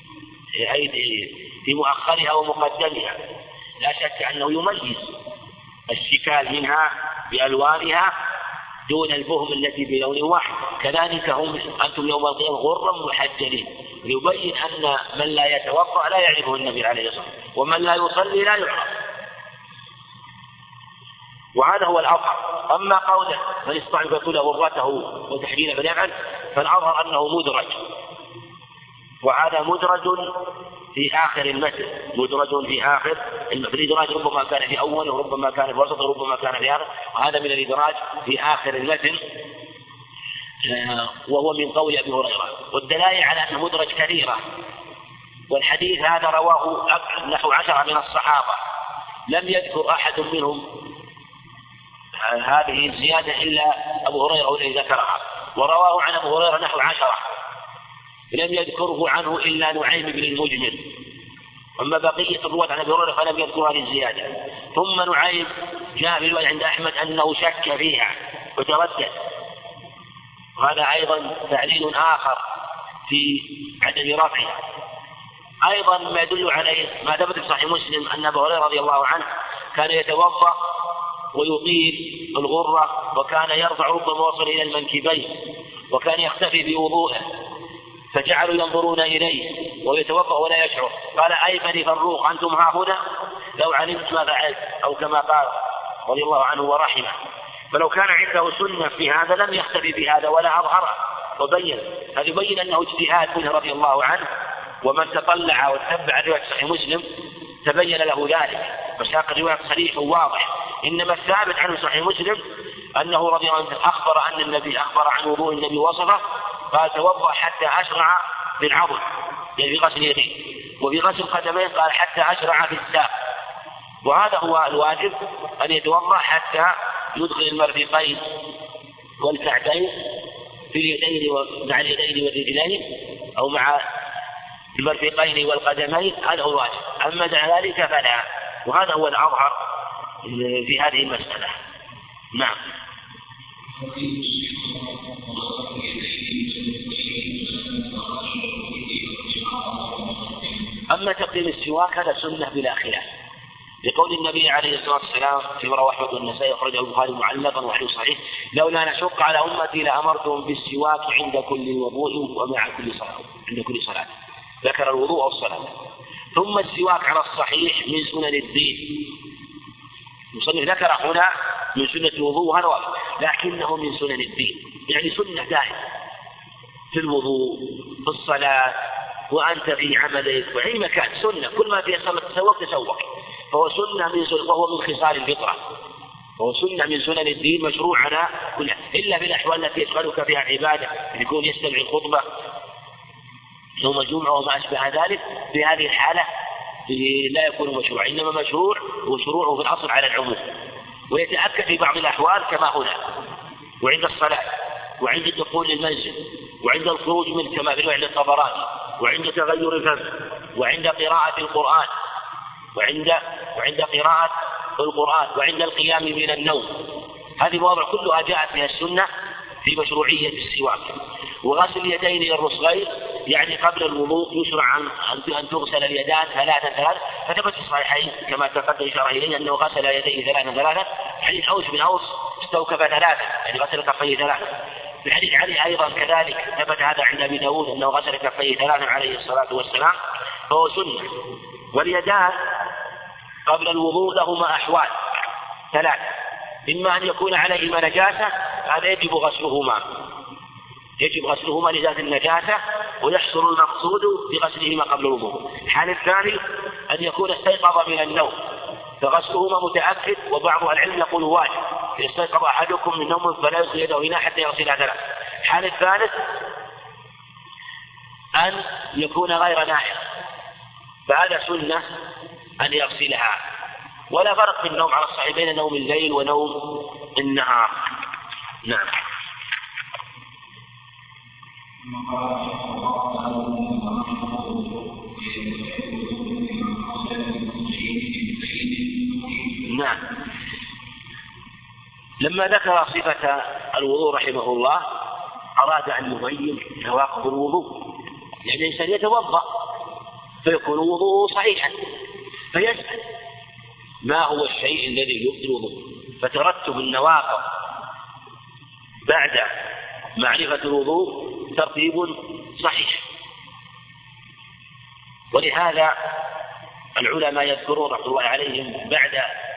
في مؤخرها ومقدمها، لا شك أنه يميز الشكال منها بألوانها دون البهم التي بلون واحد. كذلك هم أنتم يوم القيامة غرا محجلين، يبين أن من لا يتوضأ لا يعرفه النبي عليه الصلاة والسلام، ومن لا يصلي لا يعرف، وهذا هو الأظهر. أما قوله من استطاع أن يطيل غرته وتحجيله فليفعل، فالأظهر أنه مدرج، وهذا مدرج في آخر المتن، مدرج في آخر الإدراج، ربما كان في أول وربما كان في وسط وربما كان في آخر، وهذا من الإدراج في آخر المتن، وهو من قول أبي هريرة. والدلائل على أنه مدرج كثيرة، والحديث هذا رواه نحو عشرة من الصحابة، لم يذكر أحد منهم هذه الزيادة إلا أبو هريرة الذي ذكرها، ورواه عن أبو هريرة نحو عشرة لم يذكره عنه إلا نعيم بن المجمل، أما بقية الرواة عن أبي هريرة فلم يذكر هذه الزيادة. ثم نعيم جاء في الرواية عند أحمد أنه شك فيها وتردد، وهذا أيضا تعليل آخر في عدم رفعها. أيضا ما يدل عليه ما ثبت في صحيح مسلم أن أبا هريرة رضي الله عنه كان يتوضأ ويطيل الغرة، وكان يرفع ربما وصل إلى المنكبين، وكان يختفي بوضوءه، فجعلوا ينظرون إليه ويتوضأ ولا يشعر. قال أي بني فروخ أنتم ها هنا لو علمت ما فعلت، أو كما قال رضي الله عنه ورحمه. فلو كان عنده سنة في هذا لم يختفي بهذا ولا أظهره وبين، هذا يبين أنه اجتهاد منه رضي الله عنه، ومن تطلع وتتبع رواية صحيح مسلم تبين له ذلك، فساق الرواية صريح وواضح. إنما الثابت عنه صحيح مسلم أنه رضي الله عنه أخبر أن النبي أخبر عن وضوء النبي وصفه، قال توضأ حتى أشرع بالعضد، يعني في غسل يديه، وفي غسل القدمين قال حتى أشرع في الساق. وهذا هو الواجب، أن يتوضأ حتى يدخل المرفقين والكعبين في اليدين مع اليدين والرجلين، أو مع المرفقين والقدمين، هذا هو الواجب. أما دون ذلك فلا، وهذا هو الأظهر في هذه المسألة. نعم. أما تقديم السواك هذا سنة بلا خلاف، لقول النبي عليه الصلاة والسلام في رواه أحمد والنسائي أخرجه البخاري معلقا وحديث صحيح: لولا نشق على أمتي لأمرتهم بالسواك عند كل وضوء ومع كل صلاة، عند كل صلاة، ذكر الوضوء والصلاة. ثم السواك على الصحيح من سنن الدين، المصنف ذكر هنا من سنة الوضوء وهذا، لكنه من سنن الدين، يعني سنة دائمة في الوضوء في الصلاة وأنت في عملك وأي مكان، سنة، كل ما فيه صلاة تسوق تسوق، فهو سنة من سنة، وهو من خصال الفطرة، وهو سنة من سنن الدين مشروع على كلها، إلا في الأحوال التي يشغلك فيها عبادة، يكون يستمع الخطبة يوم الجمعة وما أشبه ذلك، في هذه الحالة لا يكون مشروع، إنما مشروع وشروعه في الأصل على العموم، ويتأكد في بعض الأحوال كما هنا، وعند الصلاة، وعند الدخول للمنزل، وعند الخروج منه كما في رواية الطبراني، وعند تغير الفم، وعند قراءة القرآن، وعند وعند قراءة القرآن، وعند القيام من النوم. هذه مواضع كلها جاءت فيها السنة في مشروعية السواك. وغسل اليدين إلى الرسغين، يعني قبل الوضوء يشرع أن تغسل اليدان ثلاثا ثلاثا، فثبت في الصحيحين كما تقدم إشارة إليه أنه غسل يديه ثلاثا ثلاثا. حديث أوس بن أوس استوكف ثلاثا، يعني غسل كفيه ثلاثا. في حديث علي أيضا كذلك ثبت هذا عند أبي داود أنه غسل كفيه ثلاثا عليه الصلاة والسلام، فهو سنة. واليدان قبل الوضوء لهما أحوال ثلاثة: إما أن يكون عليهما نجاسة، هذا يجب غسلهما يجب غسلهما لذات النجاسة، ويحصل المقصود بغسلهما قبل الوضوء. الحال الثاني أن يكون استيقظ من النوم، فغسلهما متأكد، وبعض العلم يقول واجب، إذا استيقظ أحدكم من نوم فلا يغسل يده هنا حتى يغسلها ثلاث. الحال الثالث أن يكون غير نائم، فهذا سنة أن يغسلها. ولا فرق في النوم على الصحيح بين نوم الليل ونوم النهار. نعم. نعم. لما ذكر صفة الوضوء رحمه الله أراد أن يبين نواقض الوضوء، يعني الإنسان يتوضأ فيكون وضوءه صحيحا، فيسأل ما هو الشيء الذي يبطل الوضوء، فترتب النواقض بعد معرفة الوضوء ترتيب صحيح. ولهذا العلماء يذكرون رحمة الله عليهم بعد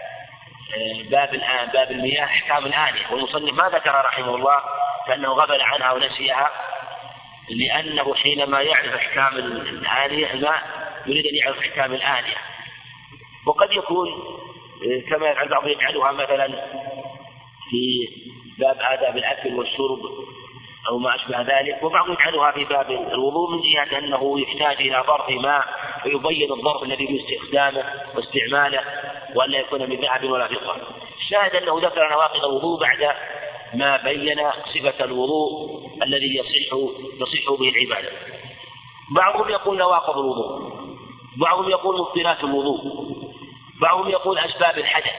باب الآن باب المياه أحكام الآنية، والمصنف ما ذكر رحمه الله كأنه غفل عنها ونسيها، لأنه حينما يعرف أحكام الآنية الماء يريد أن يعرف أحكام الآنية. وقد يكون كما يفعل بعضهم يجعلها مثلا في باب آداب الأكل والشرب أو ما أشبه ذلك، وبعضهم يجعلها في باب الوضوء من جهة أنه يحتاج إلى ضرب ماء ويبين الضرب الذي باستخدامه واستعماله وأن لا يكون من ذهب ولا فضة. الشاهد أنه ذكر نواقض الوضوء بعد ما بين صفة الوضوء الذي يصح يصح به العبادة. بعضهم يقول نواقض الوضوء، بعضهم يقول مبطلات الوضوء، بعضهم يقول أسباب الحدث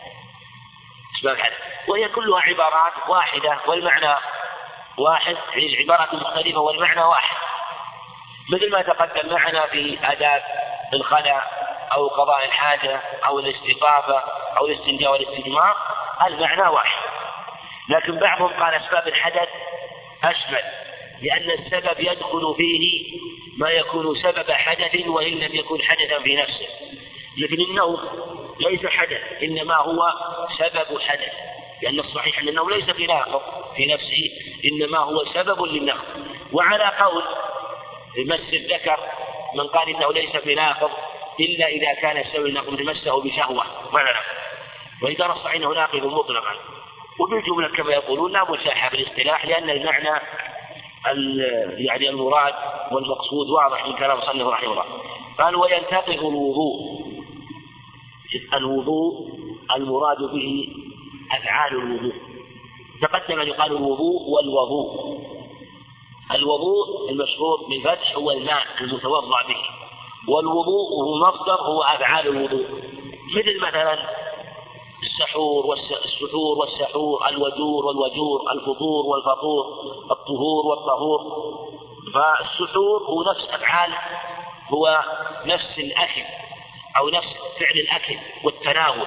أسباب الحدث وهي كلها عبارات واحدة والمعنى واحد، العبارات مختلفة والمعنى واحد، مثل ما تقدم معنا في آداب الخلاء أو قضاء الحاجة أو الاستطابة أو الاستنجاء والاستجمار، المعنى واحد. لكن بعضهم قال أسباب الحدث أشمل، لأن السبب يدخل فيه ما يكون سبب حدث وإن لم يكن حدثا في نفسه، لكن النوم ليس حدث إنما هو سبب حدث، لأن الصحيح أن النوم ليس بناقض في نفسه إنما هو سبب للنقض. وعلى قول مس الذكر من قال إنه ليس بناقض إلا إذا كان السبب النقض مسه بشهوة ولا نقض، وإن كان الصحيح أنه ناقض مطلقا. وبالجملة كما يقولون لا مشاحة بالاصطلاح، لأن المعنى يعني المراد والمقصود واضح من كلام صلى الله عليه وسلم. قال وينتقض الوضوء. الوضوء المراد به أفعال الوضوء، تقدم أن يقال الوضوء والوضوء. الوضوء المشهور بالفتح هو الماء المتوضأ به، والوضوء هو مصدر هو أفعال الوضوء، مثل مثلا السحور والسحور والسحور، الوجور والوجور، الفطور والفطور، الطهور والطهور. فالسحور هو نفس أفعال هو نفس الأكل أو نفس فعل الأكل والتناول،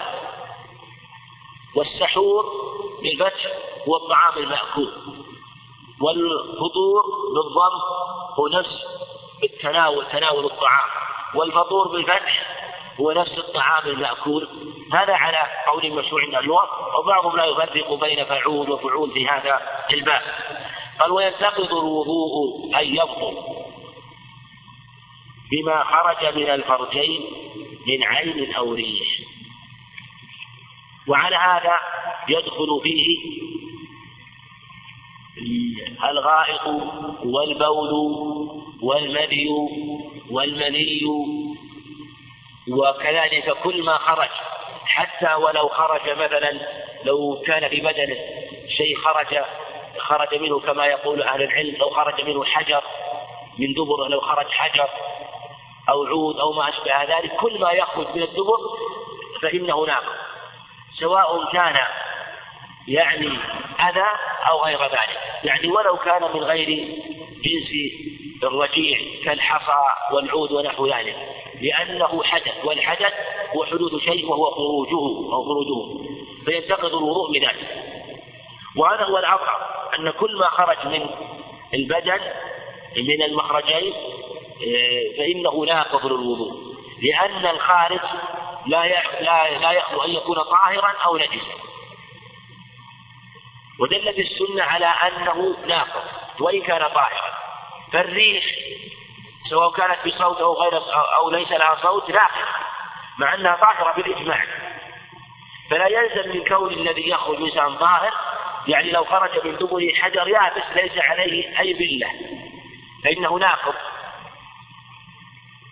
والسحور بالفتح هو الطعام المأكول، والفطور بالضم هو نفس التناول تناول الطعام، والفطور بالفتح هو نفس الطعام المأكول. هذا على قول مشروع عند اللغة، وبعضهم لا يفرق بين فعول وفعول في هذا الباب. قال وينتقض الوضوء أن يبطل بما خرج من الفرجين من عين أو ريح، وعلى هذا يدخل فيه الغائط والبول والمدي والمني، وكذلك كل ما خرج، حتى ولو خرج مثلا لو كان في بدنه شيء خرج خرج منه كما يقول أهل العلم، لو خرج منه حجر من دبره، لو خرج حجر أو عود أو ما أشبه ذلك، كل ما يخرج من الدبر فإنه ناقض، سواء كان يعني أذى أو غير ذلك، يعني ولو كان من غير جنس الرجيع كالحصى والعود ونحو ذلك، لأنه حدث، والحدث هو حدوث شيء وهو خروجه أو خروجه، فينتقض الوضوء بذلك. وهذا هو الأظهر أن كل ما خرج من البدن من المخرجين فإنه ناقض للوضوء، لأن الخارج لا لا لا يخلو أن يكون طاهرا أو نجسا، ودلت السنة على أنه ناقض وإن كان طاهرا. فالريح سواء كانت بصوت أو غير أو ليس لها صوت ناقض مع أنها طاهرة بالإجماع، فلا يلزم من كون الذي يخرج إنسان طاهر، يعني لو خرج من دبره حجر يابس ليس عليه أي بلة فإنه ناقض.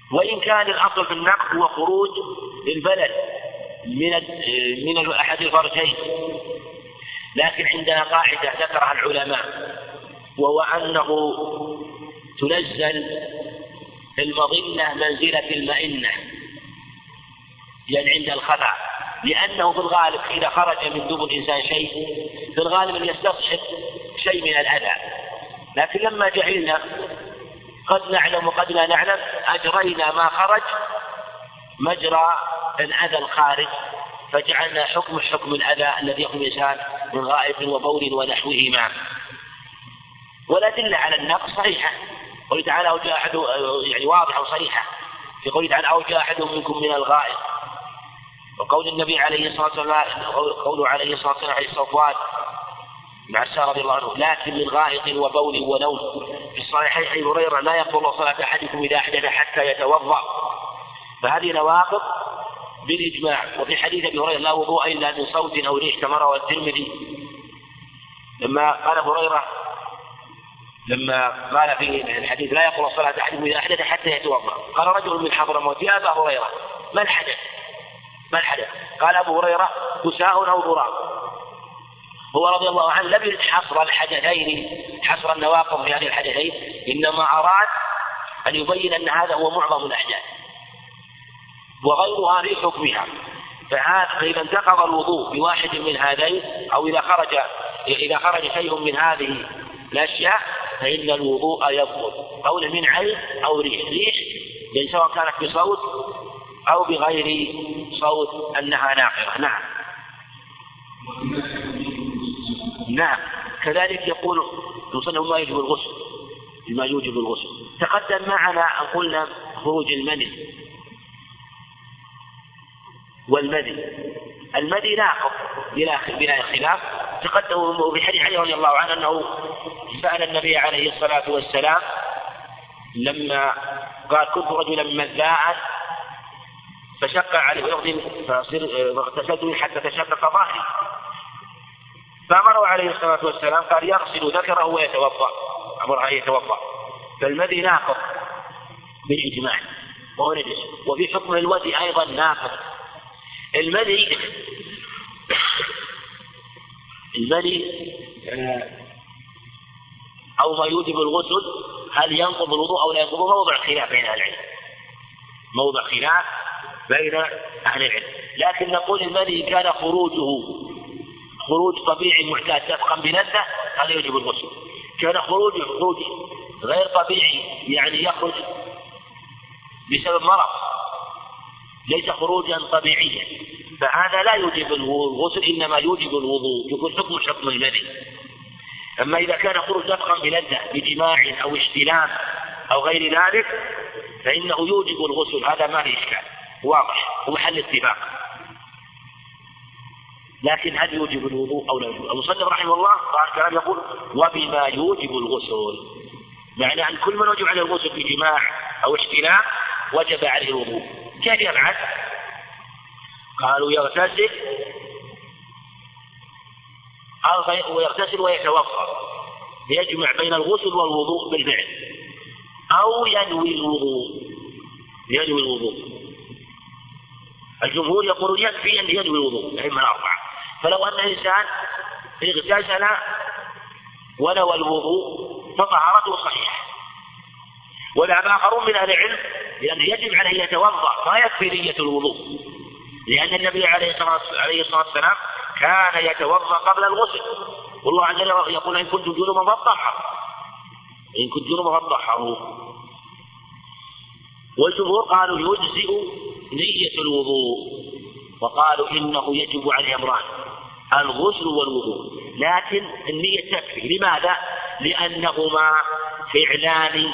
وإن كان الأصل في النقض هو خروج البلد من من أحد الفرجين، لكن عندنا قاعدة ذكرها العلماء، وهو أنه تنزل المظنة منزلة المئنة، يعني عند الخفاء، لأنه في الغالب إذا خرج من دبر الإنسان شيء في الغالب أن يستصحب شيء من الأذى، لكن لما جهلنا قد نعلم وقد لا نعلم أجرينا ما خرج مجرى الأذى الخارج، فجعلنا حكم حكم الأذى الذي يخرج الإنسان من غائط وبول ونحوهما. والأدلة على النقص صحيحة، قوله تعالى أو جاء أحد، يعني واضحة وصريحة في قوله تعالى أو جاء أحد منكم من الغائط، وقول النبي عليه الصلاة والسلام قوله عليه الصلاة والسلام عليه الصفوات مع السارة رضي الله عنه لكن من غائط وبول ونوم. في الصحيحين حديث هريرة لا يقبل الله صلاة أحدكم إذا أحدث حتى يتوضأ، فهذه نواقض بالإجماع. وفي حديث أبي هريرة لا وضوء إلا من صوت أو ريح كما رواه الترمذي، لما قال أبو هريرة لما قال في الحديث لا يقبل صلاة أحدكم إذا أحدث حتى يتوضأ، قال رجل من حضرموت يا أبا هريرة ما الحدث؟ ما الحدث؟ قال أبو هريرة كساء أو ضراب. هو رضي الله عنه لم يرد حصر الحدثين، حصر النواقض في هذه الحدثين، إنما أراد أن يبين أن هذا هو معظم الأحداث وغيرها في حكمها. فإذا انتقض الوضوء بواحد من هذين أو إذا خرج إذا خرج شيء من هذه الأشياء فإن الوضوء يبطل، قولا من عين أو ريح، ريح سواء كانت بصوت أو بغير صوت أنها ناقرة. نعم نعم كذلك يقول المصنف ما يجب الغسل، ما يوجب الغسل. تقدم معنا أن قلنا خروج المني والمذي، المذي ناقض بلا خلاف. تقدم في حديث علي رضي الله عنه أنه سأل النبي عليه الصلاة والسلام لما قال كنت رجلا مذاعا فشق عليه يغضب فاغتسلت حتى تشقق ظهري، فأمره عليه الصلاة والسلام قال يغسل ذكره ويتوضأ، أمره أن يتوضأ. فالمذي ناقض بالإجماع وهو نجس. وفي حكم الودي أيضا ناقض. المذي المذي أو ما يوجب الغسل هل ينقض الوضوء أو لا ينقض، موضع خلاف بين أهل العلم، موضع خلاف بين أهل العلم. لكن نقول المذي كان خروجه خروج طبيعي معتاد سابقا بلذة هذا يجب الغسل. كان خروج خروج غير طبيعي يعني يخرج بسبب مرض ليس خروجا طبيعيا، فهذا لا يوجب الغسل إنما يوجب الوضوء، يكون حكم حكم المذي. أما إذا كان خروج سابقا بلذة بجماع أو اشتلام أو غير ذلك فإنه يوجب الغسل، هذا ما فيه إشكال واضح ومحل اتفاق. لكن هل يوجب الوضوء أو لا يوجب؟ المصنف رحمه الله قال كلام يقول وبما يوجب الغسل، معنى أن كل من وجب عليه الغسل بجماع أو اشتلام وجب عليه الوضوء. كيف يفعل؟ قالوا يغتسل أو يغتسل ويتوضأ، يجمع بين الغسل والوضوء بالفعل، أو ينوي الوضوء ينوي الوضوء. الجمهور يقولون يكفي أن ينوي الوضوء الأئمة الأربعة. فلو أن إنسان اغتسل ونوى الوضوء فطهارته صحيحة. وذهب آخرون من أهل العلم لأنه يجب عليه يتوضأ ما يكفي نية الوضوء، لأن النبي عليه الصلاة والسلام كان يتوضأ قبل الغسل، والله عز وجل يقول إن كنتم جنبا فاطهروا إن كنتم جنبا فاطهروا. والجمهور قالوا يجزئ نية الوضوء، وقالوا إنه يجب عليه أمران الغسل والوضوء، لكن النية تكفي. لماذا؟ لأنهما فعلان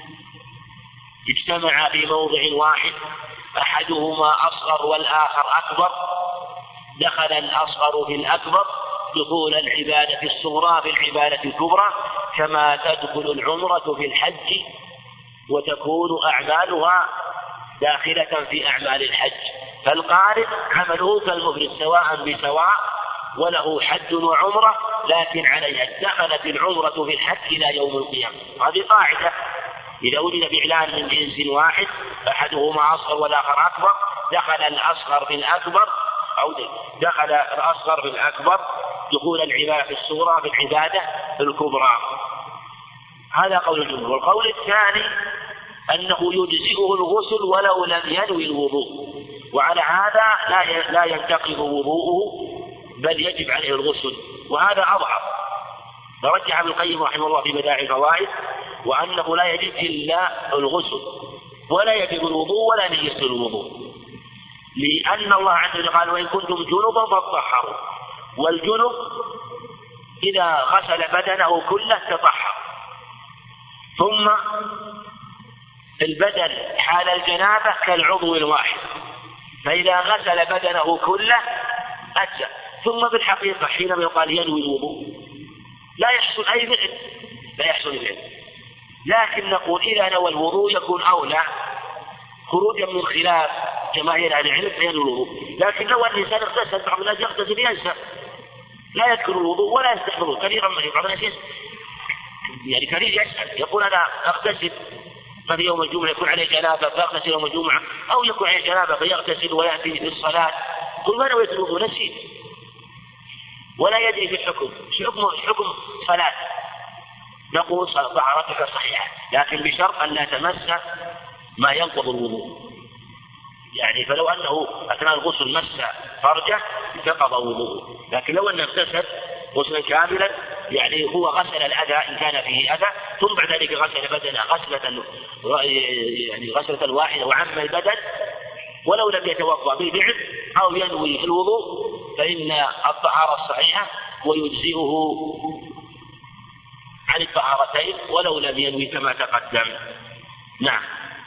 اجتمعا في موضع واحد، أحدهما أصغر والآخر أكبر، دخل الأصغر في الأكبر دخول العبادة الصغرى في العبادة الكبرى، كما تدخل العمرة في الحج وتكون أعمالها داخلة في أعمال الحج. فالقارئ عمله كالمفرد سواء بسواء وله حج وعمرة، لكن عليها دخلت العمرة في الحج إلى يوم القيامة. هذه قاعدة إذا وجد فعلان من جنس واحد أحدهما أصغر والآخر أكبر دخل الأصغر في الأكبر أو دخل الأصغر في الأكبر دخول العبادة في الصغرى في العبادة في الكبرى. هذا قول الجمهور. والقول الثاني أنه يجزئه الغسل ولو لم ينوي الوضوء، وعلى هذا لا لا ينتقض وضوءه بل يجب عليه الغسل، وهذا أضعف. فرجح ابن القيم رحمه الله في بدائع الفوائد وأنه لا يجب إلا الغسل ولا يجب الوضوء ولا نية الوضوء، لأن الله عز وجل قال وإن كنتم جنبا فاطهروا، والجنب إذا غسل بدنه كله تطهر. ثم البدن حال الجنابة كالعضو الواحد، فإذا غسل بدنه كله أجزأ. ثم بالحقيقة حينما يقال ينوي الوضوء لا يحصل أي فعل، لا يحصل فعل، لكن نقول إذا نوى الوضوء يكون أولى خروجا من خلاف جماهير أهل العلم فينوي الوضوء. لكن لو أن الإنسان اغتسل بعض الناس يغتسل ينسى لا يذكر الوضوء ولا يستحضره كثيرا من بعض الناس يعني كثير يسأل يقول أنا أغتسل ففي يوم الجمعة يكون عليه جنابة فيغتسل يوم الجمعة، أو يكون عليه جنابة فيغتسل ويأتي للصلاة، كل ما نويت الوضوء نسيت ولا يدري في الحكم حكم حكم صلاة. نقول طهارتك صحيحة لكن بشرط أن لا تمس ما ينقض الوضوء، يعني فلو أنه أثناء الغسل مس فرجه انتقض وضوءه، لكن لو أنه اغتسل غسلا كاملا يعني هو غسل الأذى إن كان فيه أذى ثم بعد ذلك غسل بدنه غسلة يعني غسلة واحدة وعم البدن ولو لم يتوضأ بالفعل أو ينوي الوضوء فإن الطهارة الصحيحة ويجزئه عن الطهارتين ولو لم ينوي كما تقدم. نعم.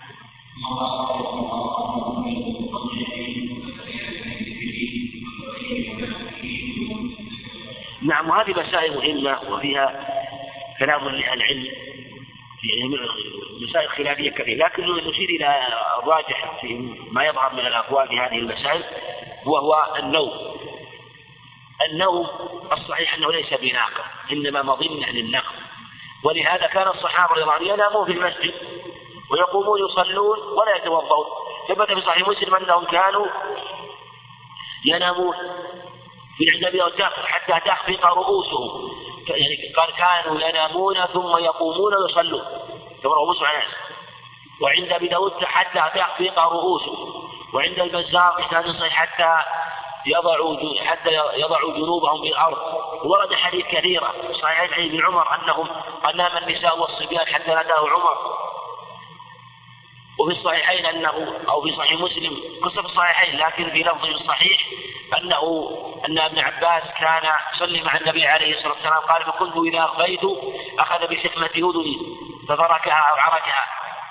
نعم، وهذه مسائل مهمة وفيها كلام لأهل العلم، مسائل خلافية كثيرة، لكن نشير إلى الراجح في ما يظهر من الأقوال في هذه المسائل وهو النوم. النوم الصحيح أنه ليس بناقض إنما مظنة للنقض، ولهذا كان الصحابة رضي الله عنهم ينامون في المسجد ويقومون يصلون ولا يتوضؤون. ثبت في صحيح مسلم أنهم كانوا ينامون في عند أبي أوتاق حتى تخفق رؤوسهم، يعني قال كانوا ينامون ثم يقومون ويصلون كما رواه مسلم عن أنس. وعند أبي داود حتى تخفق رؤوسهم، وعند البزار حتى يضعوا حتى يضعوا جنوبهم بالأرض. ورد حديث كثيرة صحيح عن ابن عمر أنهم نام النساء والصبيان حتى ناداه عمر. وفي الصحيحين أنه أو في صحيح مسلم قصة في الصحيحين لكن في لفظ الصحيح أنه أن ابن عباس كان يصلي مع النبي عليه الصلاة والسلام قال فكنت إذا أغفيت أخذ بشحمة أذني ففركها أو عركها.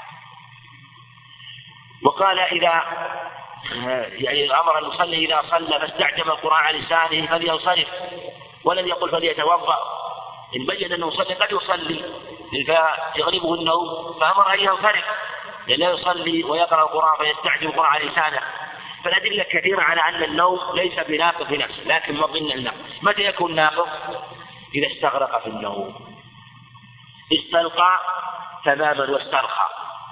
وقال إذا يعني أمر المصلي إذا صلى فاستعجم القرآن على لسانه فلينصرف ولم يقل فليتوضأ، إن بين أنه يصلي قد يصلي فيغلبه النوم فأمر أن ينصرف لا يصلي ويقرأ القرآن فيستعجم القرآن على لسانه. فالأدلة كثيرة على أن النوم ليس بناقض في نفسه لكن مظن النقض. متى يكون ناقض؟ إذا استغرق في النوم، استلقى تماما واسترخى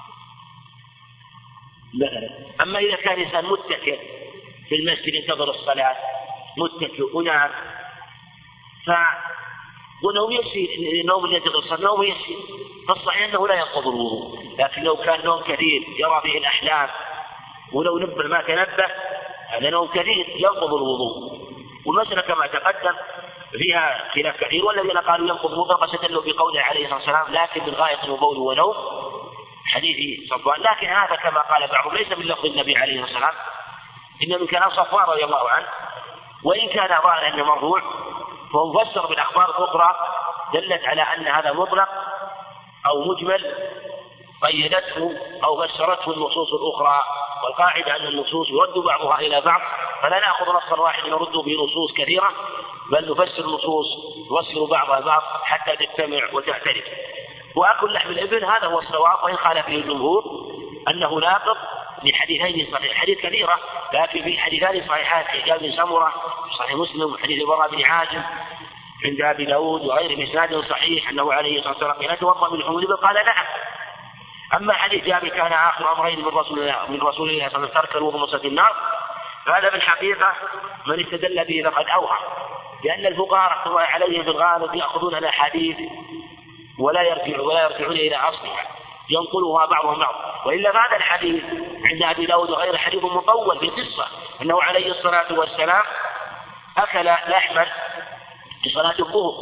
مثلا. أما إذا كان إنسان متكئ في المسجد ينتظر الصلاة متكئ ونام ف ونوم يسير، النوم اللي ينتظر الصلاة نوم يسير فالصحيح أنه لا ينقض الوضوء. لكن لو كان نوم كثير يرى به الأحلام ولو نبه ما تنبه هذا نوم كثير ينقض الوضوء. والمسألة كما تقدم فيها خلاف كثير، والذين قالوا ينقض الوضوء فاستدلوا بقوله عليه الصلاة والسلام لكن بالغائط وبول ونوم حديث صفوان. لكن هذا كما قال بعضهم ليس من لفظ النبي عليه الصلاة والسلام إنه من كلام صفوان رضي الله عنه، وإن كان ظاهرا أنه مرفوع فهو مفسر بالأخبار الأخرى دلت على أن هذا مطلق أو مجمل قيدته أو فسرته النصوص الأخرى. والقاعدة أن النصوص يرد بعضها إلى بعض، فلا نأخذ نصا واحدا نرد به نصوص كثيرة بل نفسر النصوص نفسر بعضها بعض حتى تجتمع وتعترف. وأكل لحم الإبل هذا هو الصواب، وإن خالف فيه الجمهور أنه ناقض لحديثين صحيح حديث كثيرة لكن في حديثان صحيحات حجاب بن سمرة صحيح مسلم وحديث البراء بن عازب عند أبي داود وغيره بإسناد صحيح أنه عليه الصلاة والسلام لا توضأ من لحوم الإبل قال نعم. أما حديث جابر كان آخر أمرين من رسول الله من رسول الله صلى الله عليه وسلم ترك الوضوء ومسة النار، فهذا بالحقيقة من استدل به فقد أوهم، لأن الفقهاء رحمة الله عليهم في الغالب يأخذون الأحاديث ولا يرجعون ولا يرجعون إلى أصلها، ينقلها بعضهم بعض. وإلا هذا الحديث عند أبي داود وغيره حديث مطول في قصة أنه عليه الصلاة والسلام أكل لحما في صلاة الظهر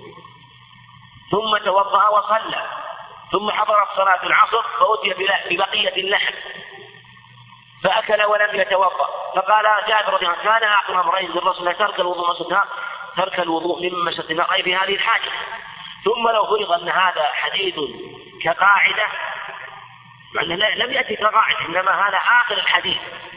ثم توضأ وصلى، ثم حضرت صلاة العصر فأتي ببقية اللحم فأكل ولم يتوضأ، فقال جابر رضي الله عنه كان آخر أمرين من رسول ترك الوضوء مسة ترك الوضوء من مسة النار، أي في هذه الحاجة. ثم لو فرض أن هذا حديث كقاعدة، مع أنه لم يأتي كقاعدة إنما هذا آخر الحديث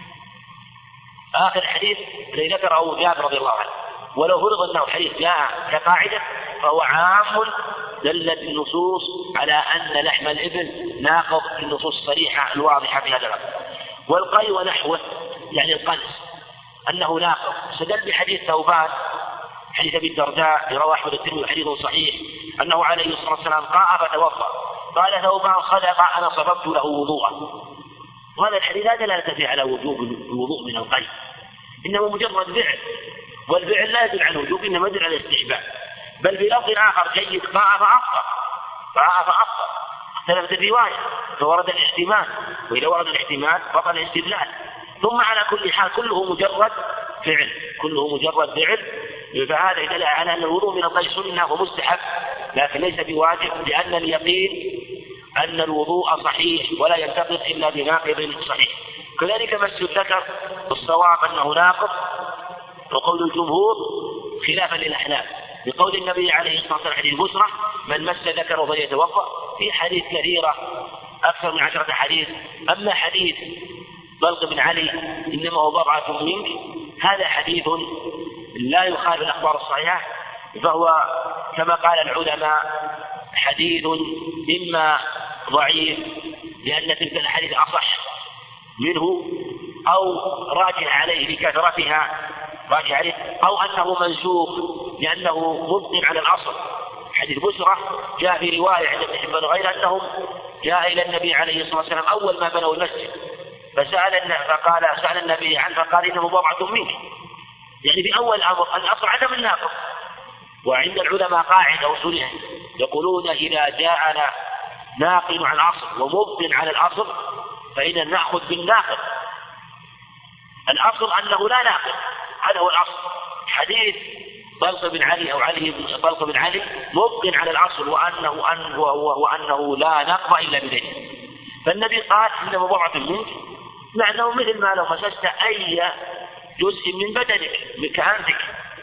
آخر الحديث الذي ذكره جابر رضي الله عنه، ولو فرض أنه حديث جاء كقاعدة فهو عام دلت النصوص على أن لحم الإبل ناقض النصوص الصريحة الواضحة في هذا الأمر. والقي ونحوه يعني القنص أنه ناقض استدل بحديث ثوبان حديث أبي الدرداء رواه أحمد الترمذي حديث صحيح أنه عليه الصلاة والسلام قاء فتوضأ، قال ثوبان صدق أنا صببت له وضوءا. وهذا الحديث لا دلالة فيه على وجوب الوضوء من القي، إنه مجرد فعل، والفعل لا يدل على الوجوب إنما يدل على الاستحباب. بل في لفظ آخر جيد قاء فأفطر قاء فأفطر اختلفت الرواية فورد الاحتمال، وإذا ورد الاحتمال بطل الاستدلال. ثم على كل حال كله مجرد فعل كله مجرد فعل فهذا يدل على أن الوضوء من القي سنة ومستحب لكن ليس بواجب، لأن اليقين أن الوضوء صحيح ولا ينتقض إلا بناقض صحيح. كذلك مس الذكر الصواب أنه ناقض، وقول الجمهور خلافا للأحناف بقول النبي عليه الصلاة والسلام حديث بسرة من مس ذكره فليتوضأ، في حديث كثيرة أكثر من عشرة حديث. أما حديث طلق بن علي إنما هو بضعة منك هذا حديث لا يخالف الأخبار الصحيحة، فهو كما قال العلماء حديث إما ضعيف لأن تلك الحديث أصح منه، أو راجع عليه بكثرتها راجع عليه، أو أنه منسوخ لأنه مبطل على الأصل. حديث بسرة جاء في رواية عند ابن حبان وغيره أنهم جاء إلى النبي عليه الصلاة والسلام أول ما بنوا المسجد فسأل فقال سأل النبي عنه فقال إنه بضعة منك، يعني في أول الأمر الأصل عدم الناقض. وعند العلماء قاعدة أصولية يقولون إذا جاءنا ناقل عن الأصل ومبطل على الأصل فإن نأخذ بالناقض، الأصل أنه لا ناقض هذا هو الأصل. حديث طلق بن علي أو علي بن طلق بن علي مبطل على الأصل وأنه أنه وأنه لا نقض إلا بدليل، فالنبي قال إنه بضعة منك معناه مثل ما لو مسست أي جزء من بدنك كأنفك.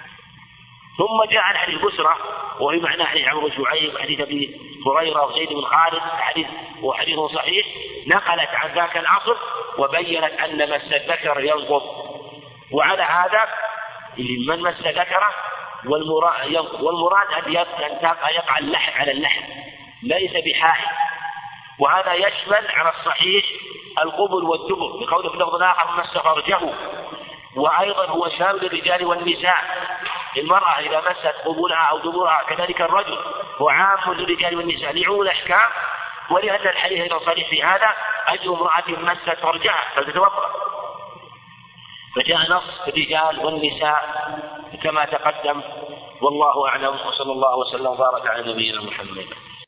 ثم جاء الحديث بسرة وهي معناه حديث عمرو بن شعيب حديث أبي هريرة وزيد بن خالد حديث وحديث صحيح نقلت عن ذاك الأصل وبينت أن مس الذكر ينقض. وعلى هذا من مس ذكره والمراد أن يقع اللحم على اللحم ليس بحائل، وهذا يشمل على الصحيح القبل والدبر بقول في اللفظ الآخر مس فرجه، وأيضا هو شامل الرجال والنساء، المرأة إذا مست قبولها أو دبرها كذلك الرجل، وعام للرجال والنساء لعموم الأحكام. ولأن الحديث أيضا صريح في هذا أي امرأة مست فرجها فلتتوضأ، فجاء نص الرجال والنساء كما تقدم. والله أعلم، وصلى الله وسلم وبارك على نبينا محمد.